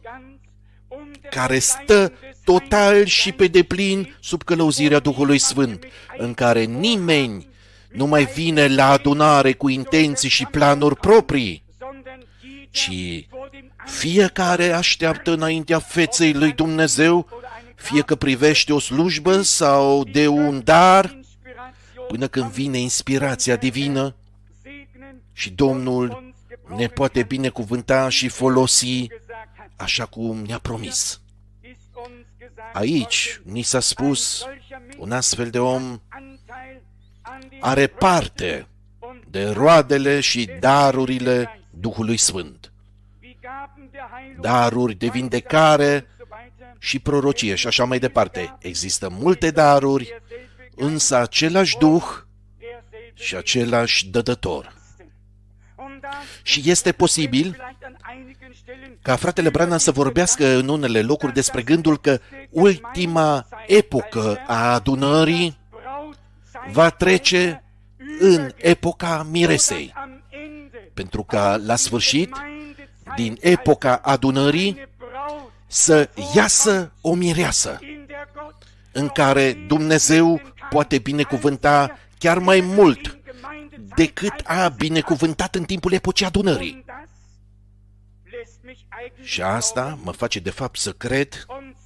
care stă total și pe deplin sub călăuzirea Duhului Sfânt, în care nimeni nu mai vine la adunare cu intenții și planuri proprii, ci fiecare așteaptă înaintea feței lui Dumnezeu, fie că privește o slujbă sau de un dar, până când vine inspirația divină și Domnul ne poate binecuvânta și folosi așa cum ne-a promis. Aici ni s-a spus, un astfel de om are parte de roadele și darurile Duhului Sfânt. Daruri de vindecare și prorocie și așa mai departe. Există multe daruri, însă același Duh și același dădător. Și este posibil ca fratele Branham să vorbească în unele locuri despre gândul că ultima epocă a adunării va trece în epoca miresei, pentru ca la sfârșit, din epoca adunării, să iasă o mireasă, în care Dumnezeu poate binecuvânta chiar mai mult decât a binecuvântat în timpul epocii adunării. Și asta mă face de fapt să cred,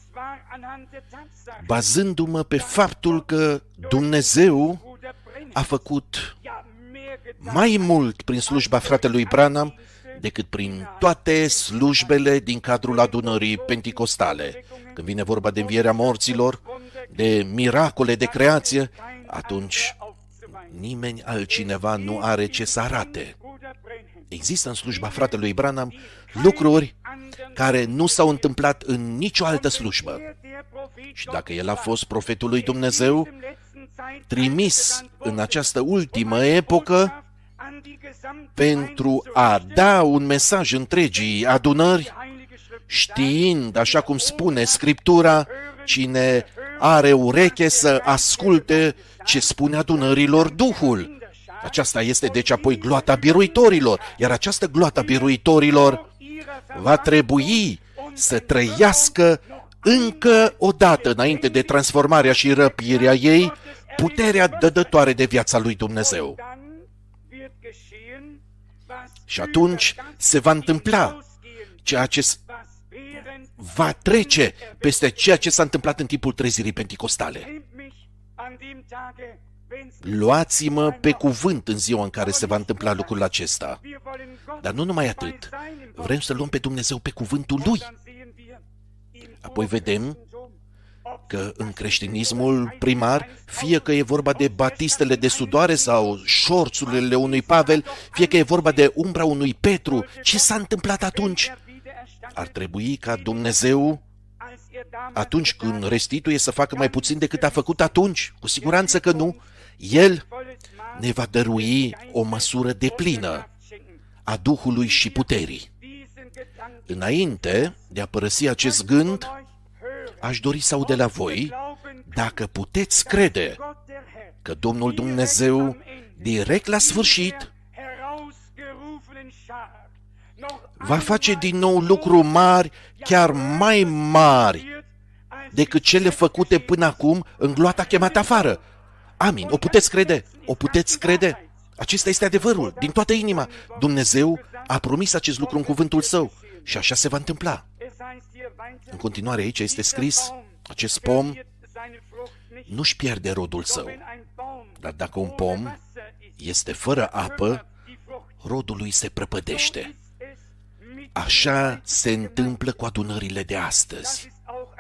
bazându-mă pe faptul că Dumnezeu a făcut mai mult prin slujba fratelui Branham decât prin toate slujbele din cadrul adunării penticostale. Când vine vorba de învierea morților, de miracole de creație, atunci nimeni altcineva nu are ce să arate. Există în slujba fratelui Branham lucruri care nu s-au întâmplat în nicio altă slujbă. Și dacă el a fost profetul lui Dumnezeu, trimis în această ultimă epocă pentru a da un mesaj întregii adunări, știind, așa cum spune Scriptura, cine are ureche să asculte ce spune adunărilor Duhul. Aceasta este deci apoi gloata biruitorilor, iar această gloata biruitorilor va trebui să trăiască încă o dată înainte de transformarea și răpirea ei, puterea dădătoare de viața lui Dumnezeu. Și atunci se va întâmpla ceea ce va trece peste ceea ce s-a întâmplat în timpul trezirii penticostale. Luați-mă pe cuvânt în ziua în care se va întâmpla lucrul acesta. Dar nu numai atât. Vrem să luăm pe Dumnezeu pe cuvântul Lui. Apoi vedem că în creștinismul primar, fie că e vorba de batistele de sudoare sau șorțurile unui Pavel, fie că e vorba de umbra unui Petru, ce s-a întâmplat atunci? Ar trebui ca Dumnezeu, atunci când restituie, să facă mai puțin decât a făcut atunci? Cu siguranță că nu. El ne va dărui o măsură deplină a Duhului și puterii. Înainte de a părăsi acest gând, aș dori să aud de la voi dacă puteți crede că Domnul Dumnezeu, direct la sfârșit, va face din nou lucruri mari, chiar mai mari decât cele făcute până acum în gloata chemată afară. Amin. O puteți crede? O puteți crede? Acesta este adevărul, din toată inima. Dumnezeu a promis acest lucru în cuvântul Său și așa se va întâmpla. În continuare aici este scris, acest pom nu-și pierde rodul său. Dar dacă un pom este fără apă, rodul lui se prăpădește. Așa se întâmplă cu adunările de astăzi.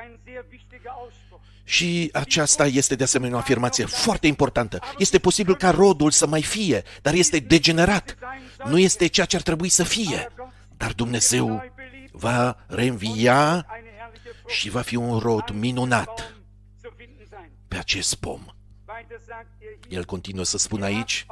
Și aceasta este de asemenea o afirmație foarte importantă. Este posibil ca rodul să mai fie, dar este degenerat. Nu este ceea ce ar trebui să fie. Dar Dumnezeu va reînvia și va fi un rod minunat pe acest pom. El continuă să spună aici,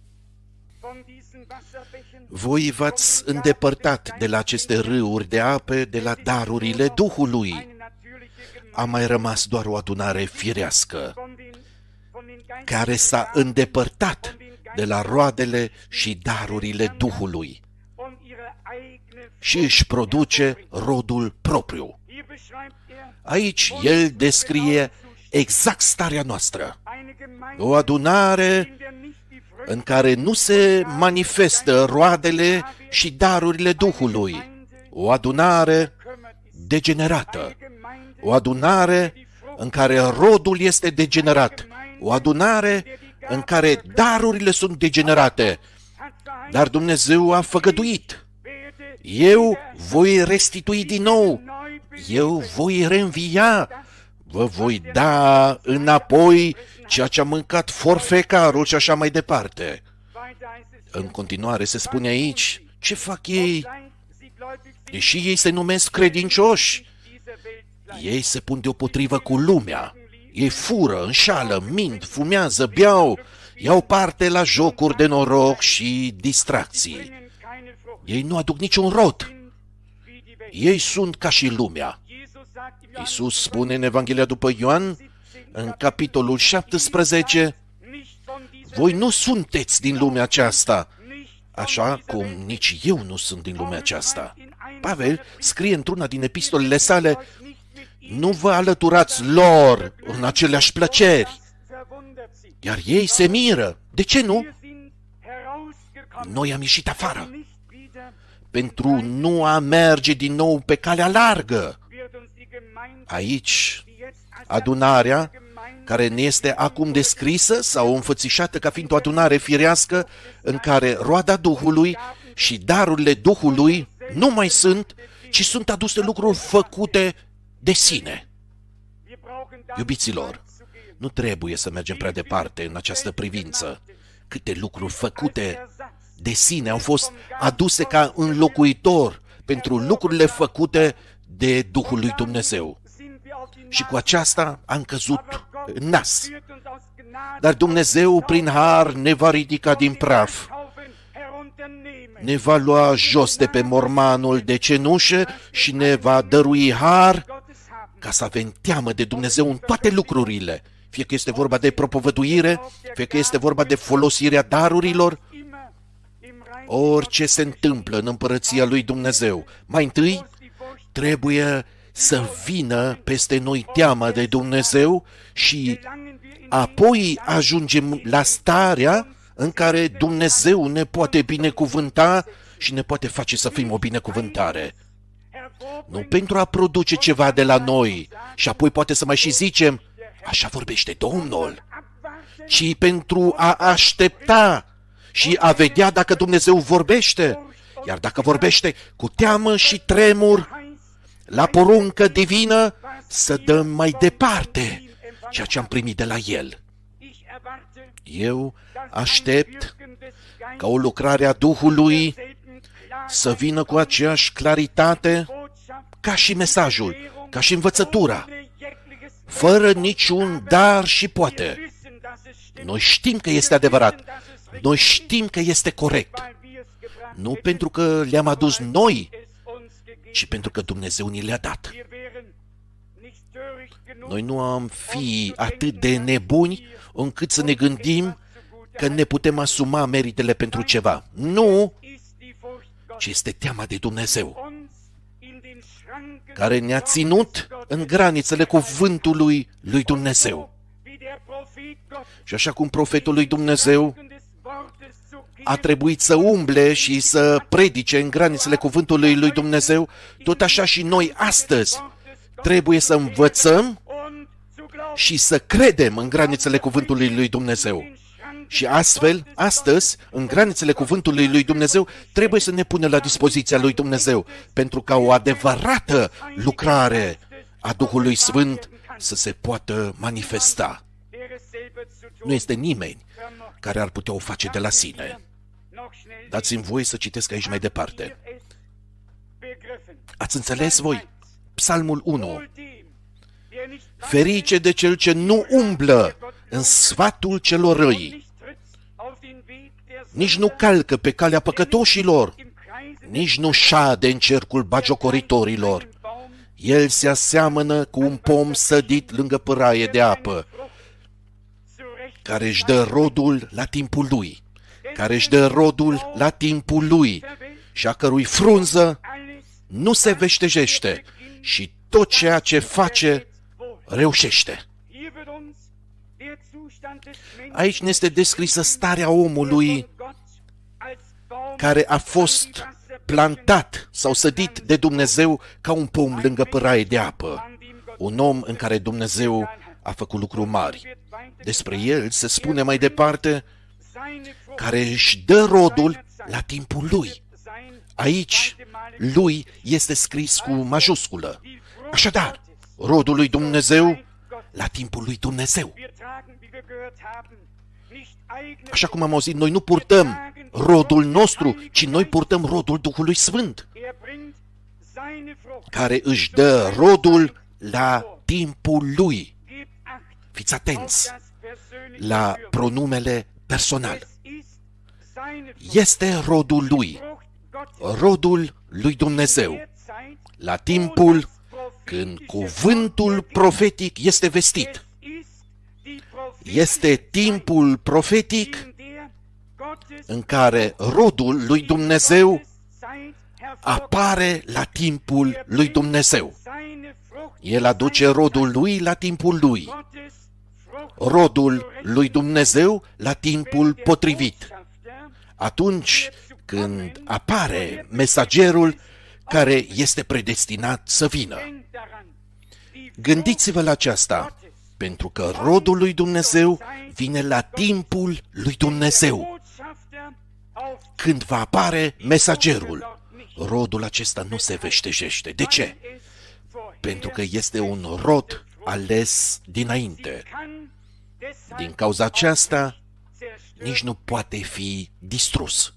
voi v-ați îndepărtat de la aceste râuri de ape, de la darurile Duhului. A mai rămas doar o adunare firească, care s-a îndepărtat de la roadele și darurile Duhului și își produce rodul propriu. Aici el descrie exact starea noastră. O adunare în care nu se manifestă roadele și darurile Duhului. O adunare degenerată. O adunare în care rodul este degenerat. O adunare în care darurile sunt degenerate. Dar Dumnezeu a făgăduit. Eu voi restitui din nou. Eu voi reînvia. Vă voi da înapoi ceea ce a mâncat forfecarul și așa mai departe. În continuare se spune aici, ce fac ei? Deși ei se numesc credincioși, ei se pun deopotrivă cu lumea. Ei fură, înșală, mint, fumează, beau, iau parte la jocuri de noroc și distracții. Ei nu aduc niciun rod. Ei sunt ca și lumea. Iisus spune în Evanghelia după Ioan, în capitolul 17, voi nu sunteți din lumea aceasta, așa cum nici eu nu sunt din lumea aceasta. Pavel scrie într-una din epistolele sale, nu vă alăturați lor în aceleași plăceri. Iar ei se miră. De ce nu? Noi am ieșit afară pentru nu a merge din nou pe calea largă. Aici, adunarea, care ne este acum descrisă sau înfățișată ca fiind o adunare firească în care roada Duhului și darurile Duhului nu mai sunt, ci sunt aduse lucruri făcute de sine. Iubiților, nu trebuie să mergem prea departe în această privință. Câte lucruri făcute de sine au fost aduse ca înlocuitor pentru lucrurile făcute de Duhul lui Dumnezeu. Și cu aceasta am căzut în nas. Dar Dumnezeu, prin har, ne va ridica din praf. Ne va lua jos de pe mormanul de cenușă și ne va dărui har ca să avem teamă de Dumnezeu în toate lucrurile. Fie că este vorba de propovăduire, fie că este vorba de folosirea darurilor, orice se întâmplă în împărăția lui Dumnezeu. Mai întâi, trebuie să vină peste noi teama de Dumnezeu și apoi ajungem la starea în care Dumnezeu ne poate binecuvânta și ne poate face să fim o binecuvântare. Nu pentru a produce ceva de la noi și apoi poate să mai și zicem, așa vorbește Domnul, ci pentru a aștepta și a vedea dacă Dumnezeu vorbește. Iar dacă vorbește cu teamă și tremur, la poruncă divină, să dăm mai departe ceea ce am primit de la El. Eu aștept ca o lucrare a Duhului să vină cu aceeași claritate ca și mesajul, ca și învățătura, fără niciun dar și poate. Noi știm că este adevărat, noi știm că este corect, nu pentru că le-am adus noi, ci pentru că Dumnezeu ni le-a dat. Noi nu am fi atât de nebuni încât să ne gândim că ne putem asuma meritele pentru ceva. Nu, ci este teama de Dumnezeu, care ne-a ținut în granițele cuvântului lui Dumnezeu. Și așa cum profetul lui Dumnezeu a trebuit să umble și să predice în granițele cuvântului lui Dumnezeu, tot așa și noi astăzi trebuie să învățăm și să credem în granițele cuvântului lui Dumnezeu. Și astfel, astăzi, în granițele cuvântului lui Dumnezeu, trebuie să ne punem la dispoziția lui Dumnezeu, pentru ca o adevărată lucrare a Duhului Sfânt să se poată manifesta. Nu este nimeni care ar putea o face de la sine. Dați-mi voie să citesc aici mai departe. Ați înțeles voi? Psalmul 1. Ferice de cel ce nu umblă în sfatul celor răi, nici nu calcă pe calea păcătoșilor, nici nu șade în cercul bagiocoritorilor. El se aseamănă cu un pom sădit lângă pâraie de apă, care își dă rodul la timpul lui, care își dă rodul la timpul lui și a cărui frunză nu se veștejește și tot ceea ce face reușește. Aici ne este descrisă starea omului care a fost plantat sau sădit de Dumnezeu ca un pom lângă pâraie de apă. Un om în care Dumnezeu a făcut lucruri mari. Despre el se spune mai departe care își dă rodul la timpul lui. Aici, lui este scris cu majusculă. Așadar, rodul lui Dumnezeu la timpul lui Dumnezeu. Așa cum am auzit, noi nu purtăm rodul nostru, ci noi purtăm rodul Duhului Sfânt, care își dă rodul la timpul lui. Fiți atenți la pronumele personal. Este rodul lui, rodul lui Dumnezeu, la timpul când cuvântul profetic este vestit. Este timpul profetic în care rodul lui Dumnezeu apare la timpul lui Dumnezeu. El aduce rodul lui la timpul lui. Rodul lui Dumnezeu la timpul potrivit. Atunci când apare mesagerul care este predestinat să vină. Gândiți-vă la aceasta, pentru că rodul lui Dumnezeu vine la timpul lui Dumnezeu. Când va apare mesagerul, rodul acesta nu se veștejește. De ce? Pentru că este un rod ales dinainte. Din cauza aceasta, nici nu poate fi distrus.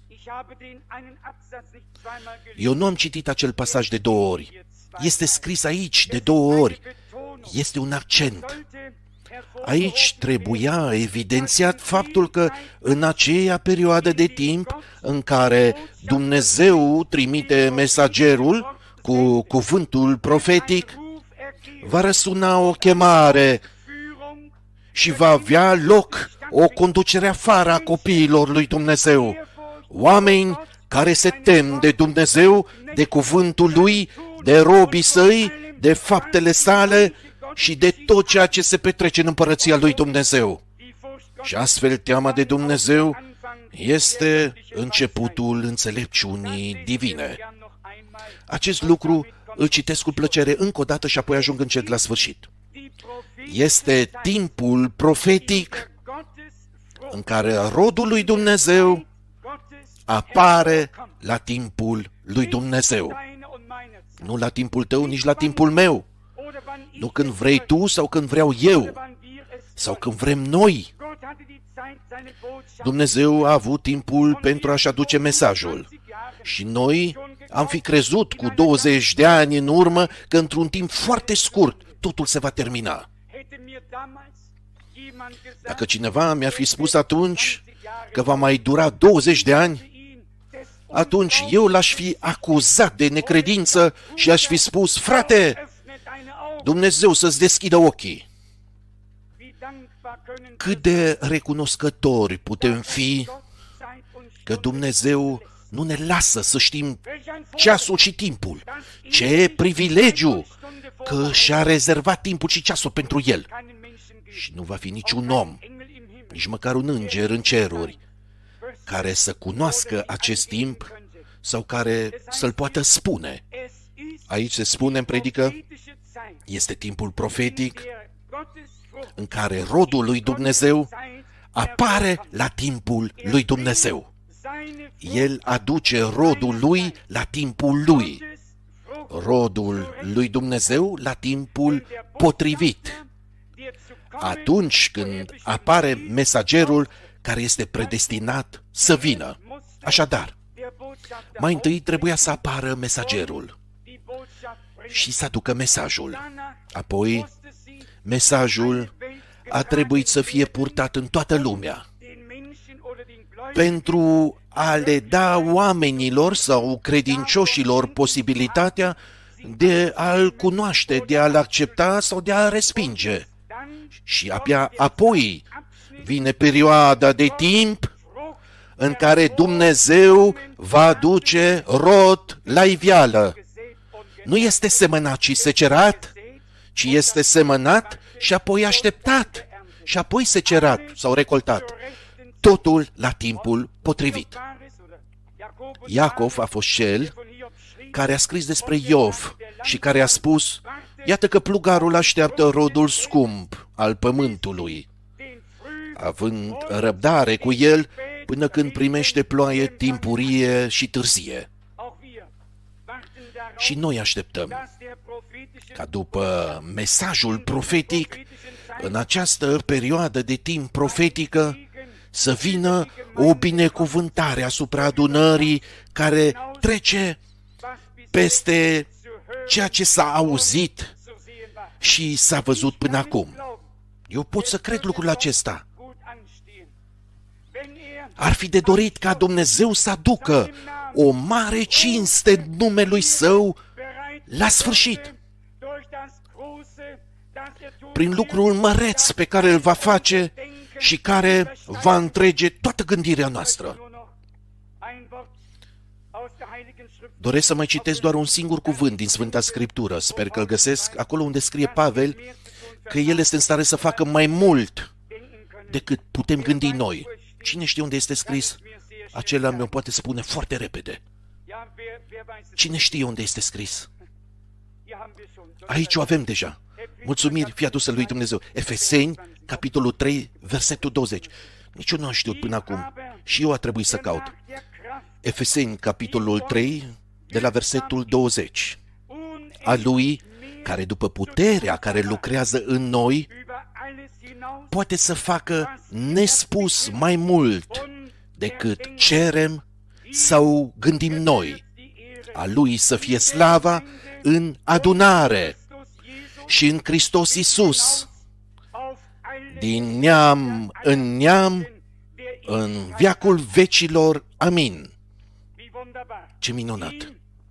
Eu nu am citit acel pasaj de 2 ori. Este scris aici de 2 ori. Este un accent. Aici trebuia evidențiat faptul că în aceea perioadă de timp în care Dumnezeu trimite mesagerul cu cuvântul profetic, va răsuna o chemare și va avea loc o conducere afară a copiilor lui Dumnezeu. Oameni care se tem de Dumnezeu, de cuvântul lui, de robii săi, de faptele sale și de tot ceea ce se petrece în împărăția lui Dumnezeu. Și astfel teama de Dumnezeu este începutul înțelepciunii divine. Acest lucru îl citesc cu plăcere încă o dată și apoi ajung încet la sfârșit. Este timpul profetic în care rodul lui Dumnezeu apare la timpul lui Dumnezeu. Nu la timpul tău, nici la timpul meu. Nu când vrei tu sau când vreau eu, sau când vrem noi. Dumnezeu a avut timpul pentru a-și aduce mesajul. Și noi am fi crezut cu 20 de ani în urmă că într-un timp foarte scurt totul se va termina. Dacă cineva mi-ar fi spus atunci că va mai dura 20 de ani, atunci eu l-aș fi acuzat de necredință și aș fi spus: frate, Dumnezeu să-ți deschidă ochii. Cât de recunoscători putem fi că Dumnezeu nu ne lasă să știm ceasul și timpul. Ce privilegiu că și-a rezervat timpul și ceasul pentru el. Și nu va fi niciun om, nici măcar un înger în ceruri, care să cunoască acest timp sau care să-l poată spune. Aici se spune în predică, este timpul profetic în care rodul lui Dumnezeu apare la timpul lui Dumnezeu. El aduce rodul lui la timpul lui. Rodul lui Dumnezeu la timpul potrivit. Atunci când apare mesagerul care este predestinat să vină. Așadar, mai întâi trebuia să apară mesagerul și să aducă mesajul. Apoi, mesajul a trebuit să fie purtat în toată lumea pentru a le da oamenilor sau credincioșilor posibilitatea de a-l cunoaște, de a-l accepta sau de a-l respinge. Și abia apoi vine perioada de timp în care Dumnezeu va aduce rod la iveală. Nu este semănat și secerat, ci este semănat și apoi așteptat și apoi secerat sau recoltat. Totul la timpul potrivit. Iacov a fost cel care a scris despre Iov și care a spus: iată că plugarul așteaptă rodul scump al pământului, având răbdare cu el până când primește ploaie timpurie și târzie. Și noi așteptăm ca după mesajul profetic, în această perioadă de timp profetică, să vină o binecuvântare asupra adunării care trece peste ceea ce s-a auzit și s-a văzut până acum. Eu pot să cred lucrul acesta. Ar fi de dorit ca Dumnezeu să aducă o mare cinste numelui Său la sfârșit, prin lucrul măreț pe care îl va face și care va întrege toată gândirea noastră. Doresc să mai citesc doar un singur cuvânt din Sfânta Scriptură. Sper că îl găsesc acolo unde scrie Pavel că El este în stare să facă mai mult decât putem gândi noi. Cine știe unde este scris? Acela mi-o poate spune foarte repede. Cine știe unde este scris? Aici o avem deja. Mulțumiri fie adusă lui Dumnezeu. Efeseni, capitolul 3, versetul 20. Nici eu nu am știut până acum. Și eu a trebuit să caut. Efeseni, capitolul 3, de la versetul 20. A Lui, care după puterea care lucrează în noi, poate să facă nespus mai mult decât cerem sau gândim noi. A Lui să fie slava în adunare și în Hristos Iisus, din neam în neam, în veacul vecilor. Amin. Ce minunat!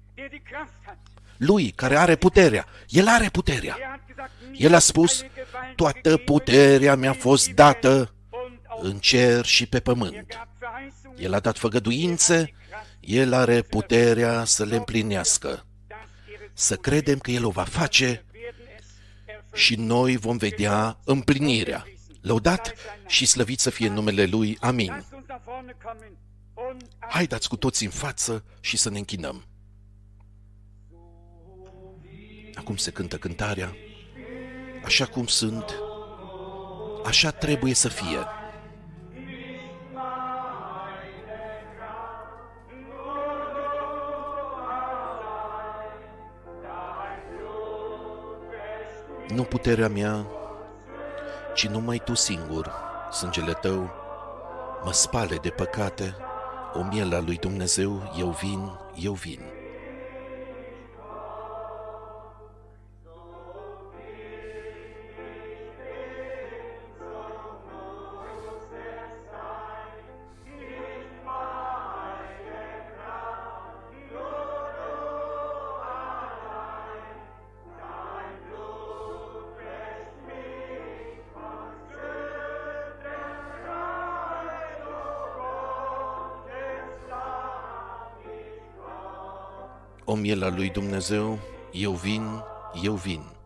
Lui care are puterea, El are puterea. El a spus: toată puterea mi-a fost dată în cer și pe pământ. El a dat făgăduințe, El are puterea să le împlinească. Să credem că El o va face și noi vom vedea împlinirea. Lăudat și slăvit să fie numele Lui. Amin. Haideți cu toți în față și să ne închinăm. Acum se cântă cântarea: așa cum sunt, așa trebuie să fie. Nu puterea mea, ci numai Tu singur, sângele Tău, mă spale de păcate, o miel a lui Dumnezeu, eu vin, eu vin. O miel a lui Dumnezeu, eu vin, eu vin.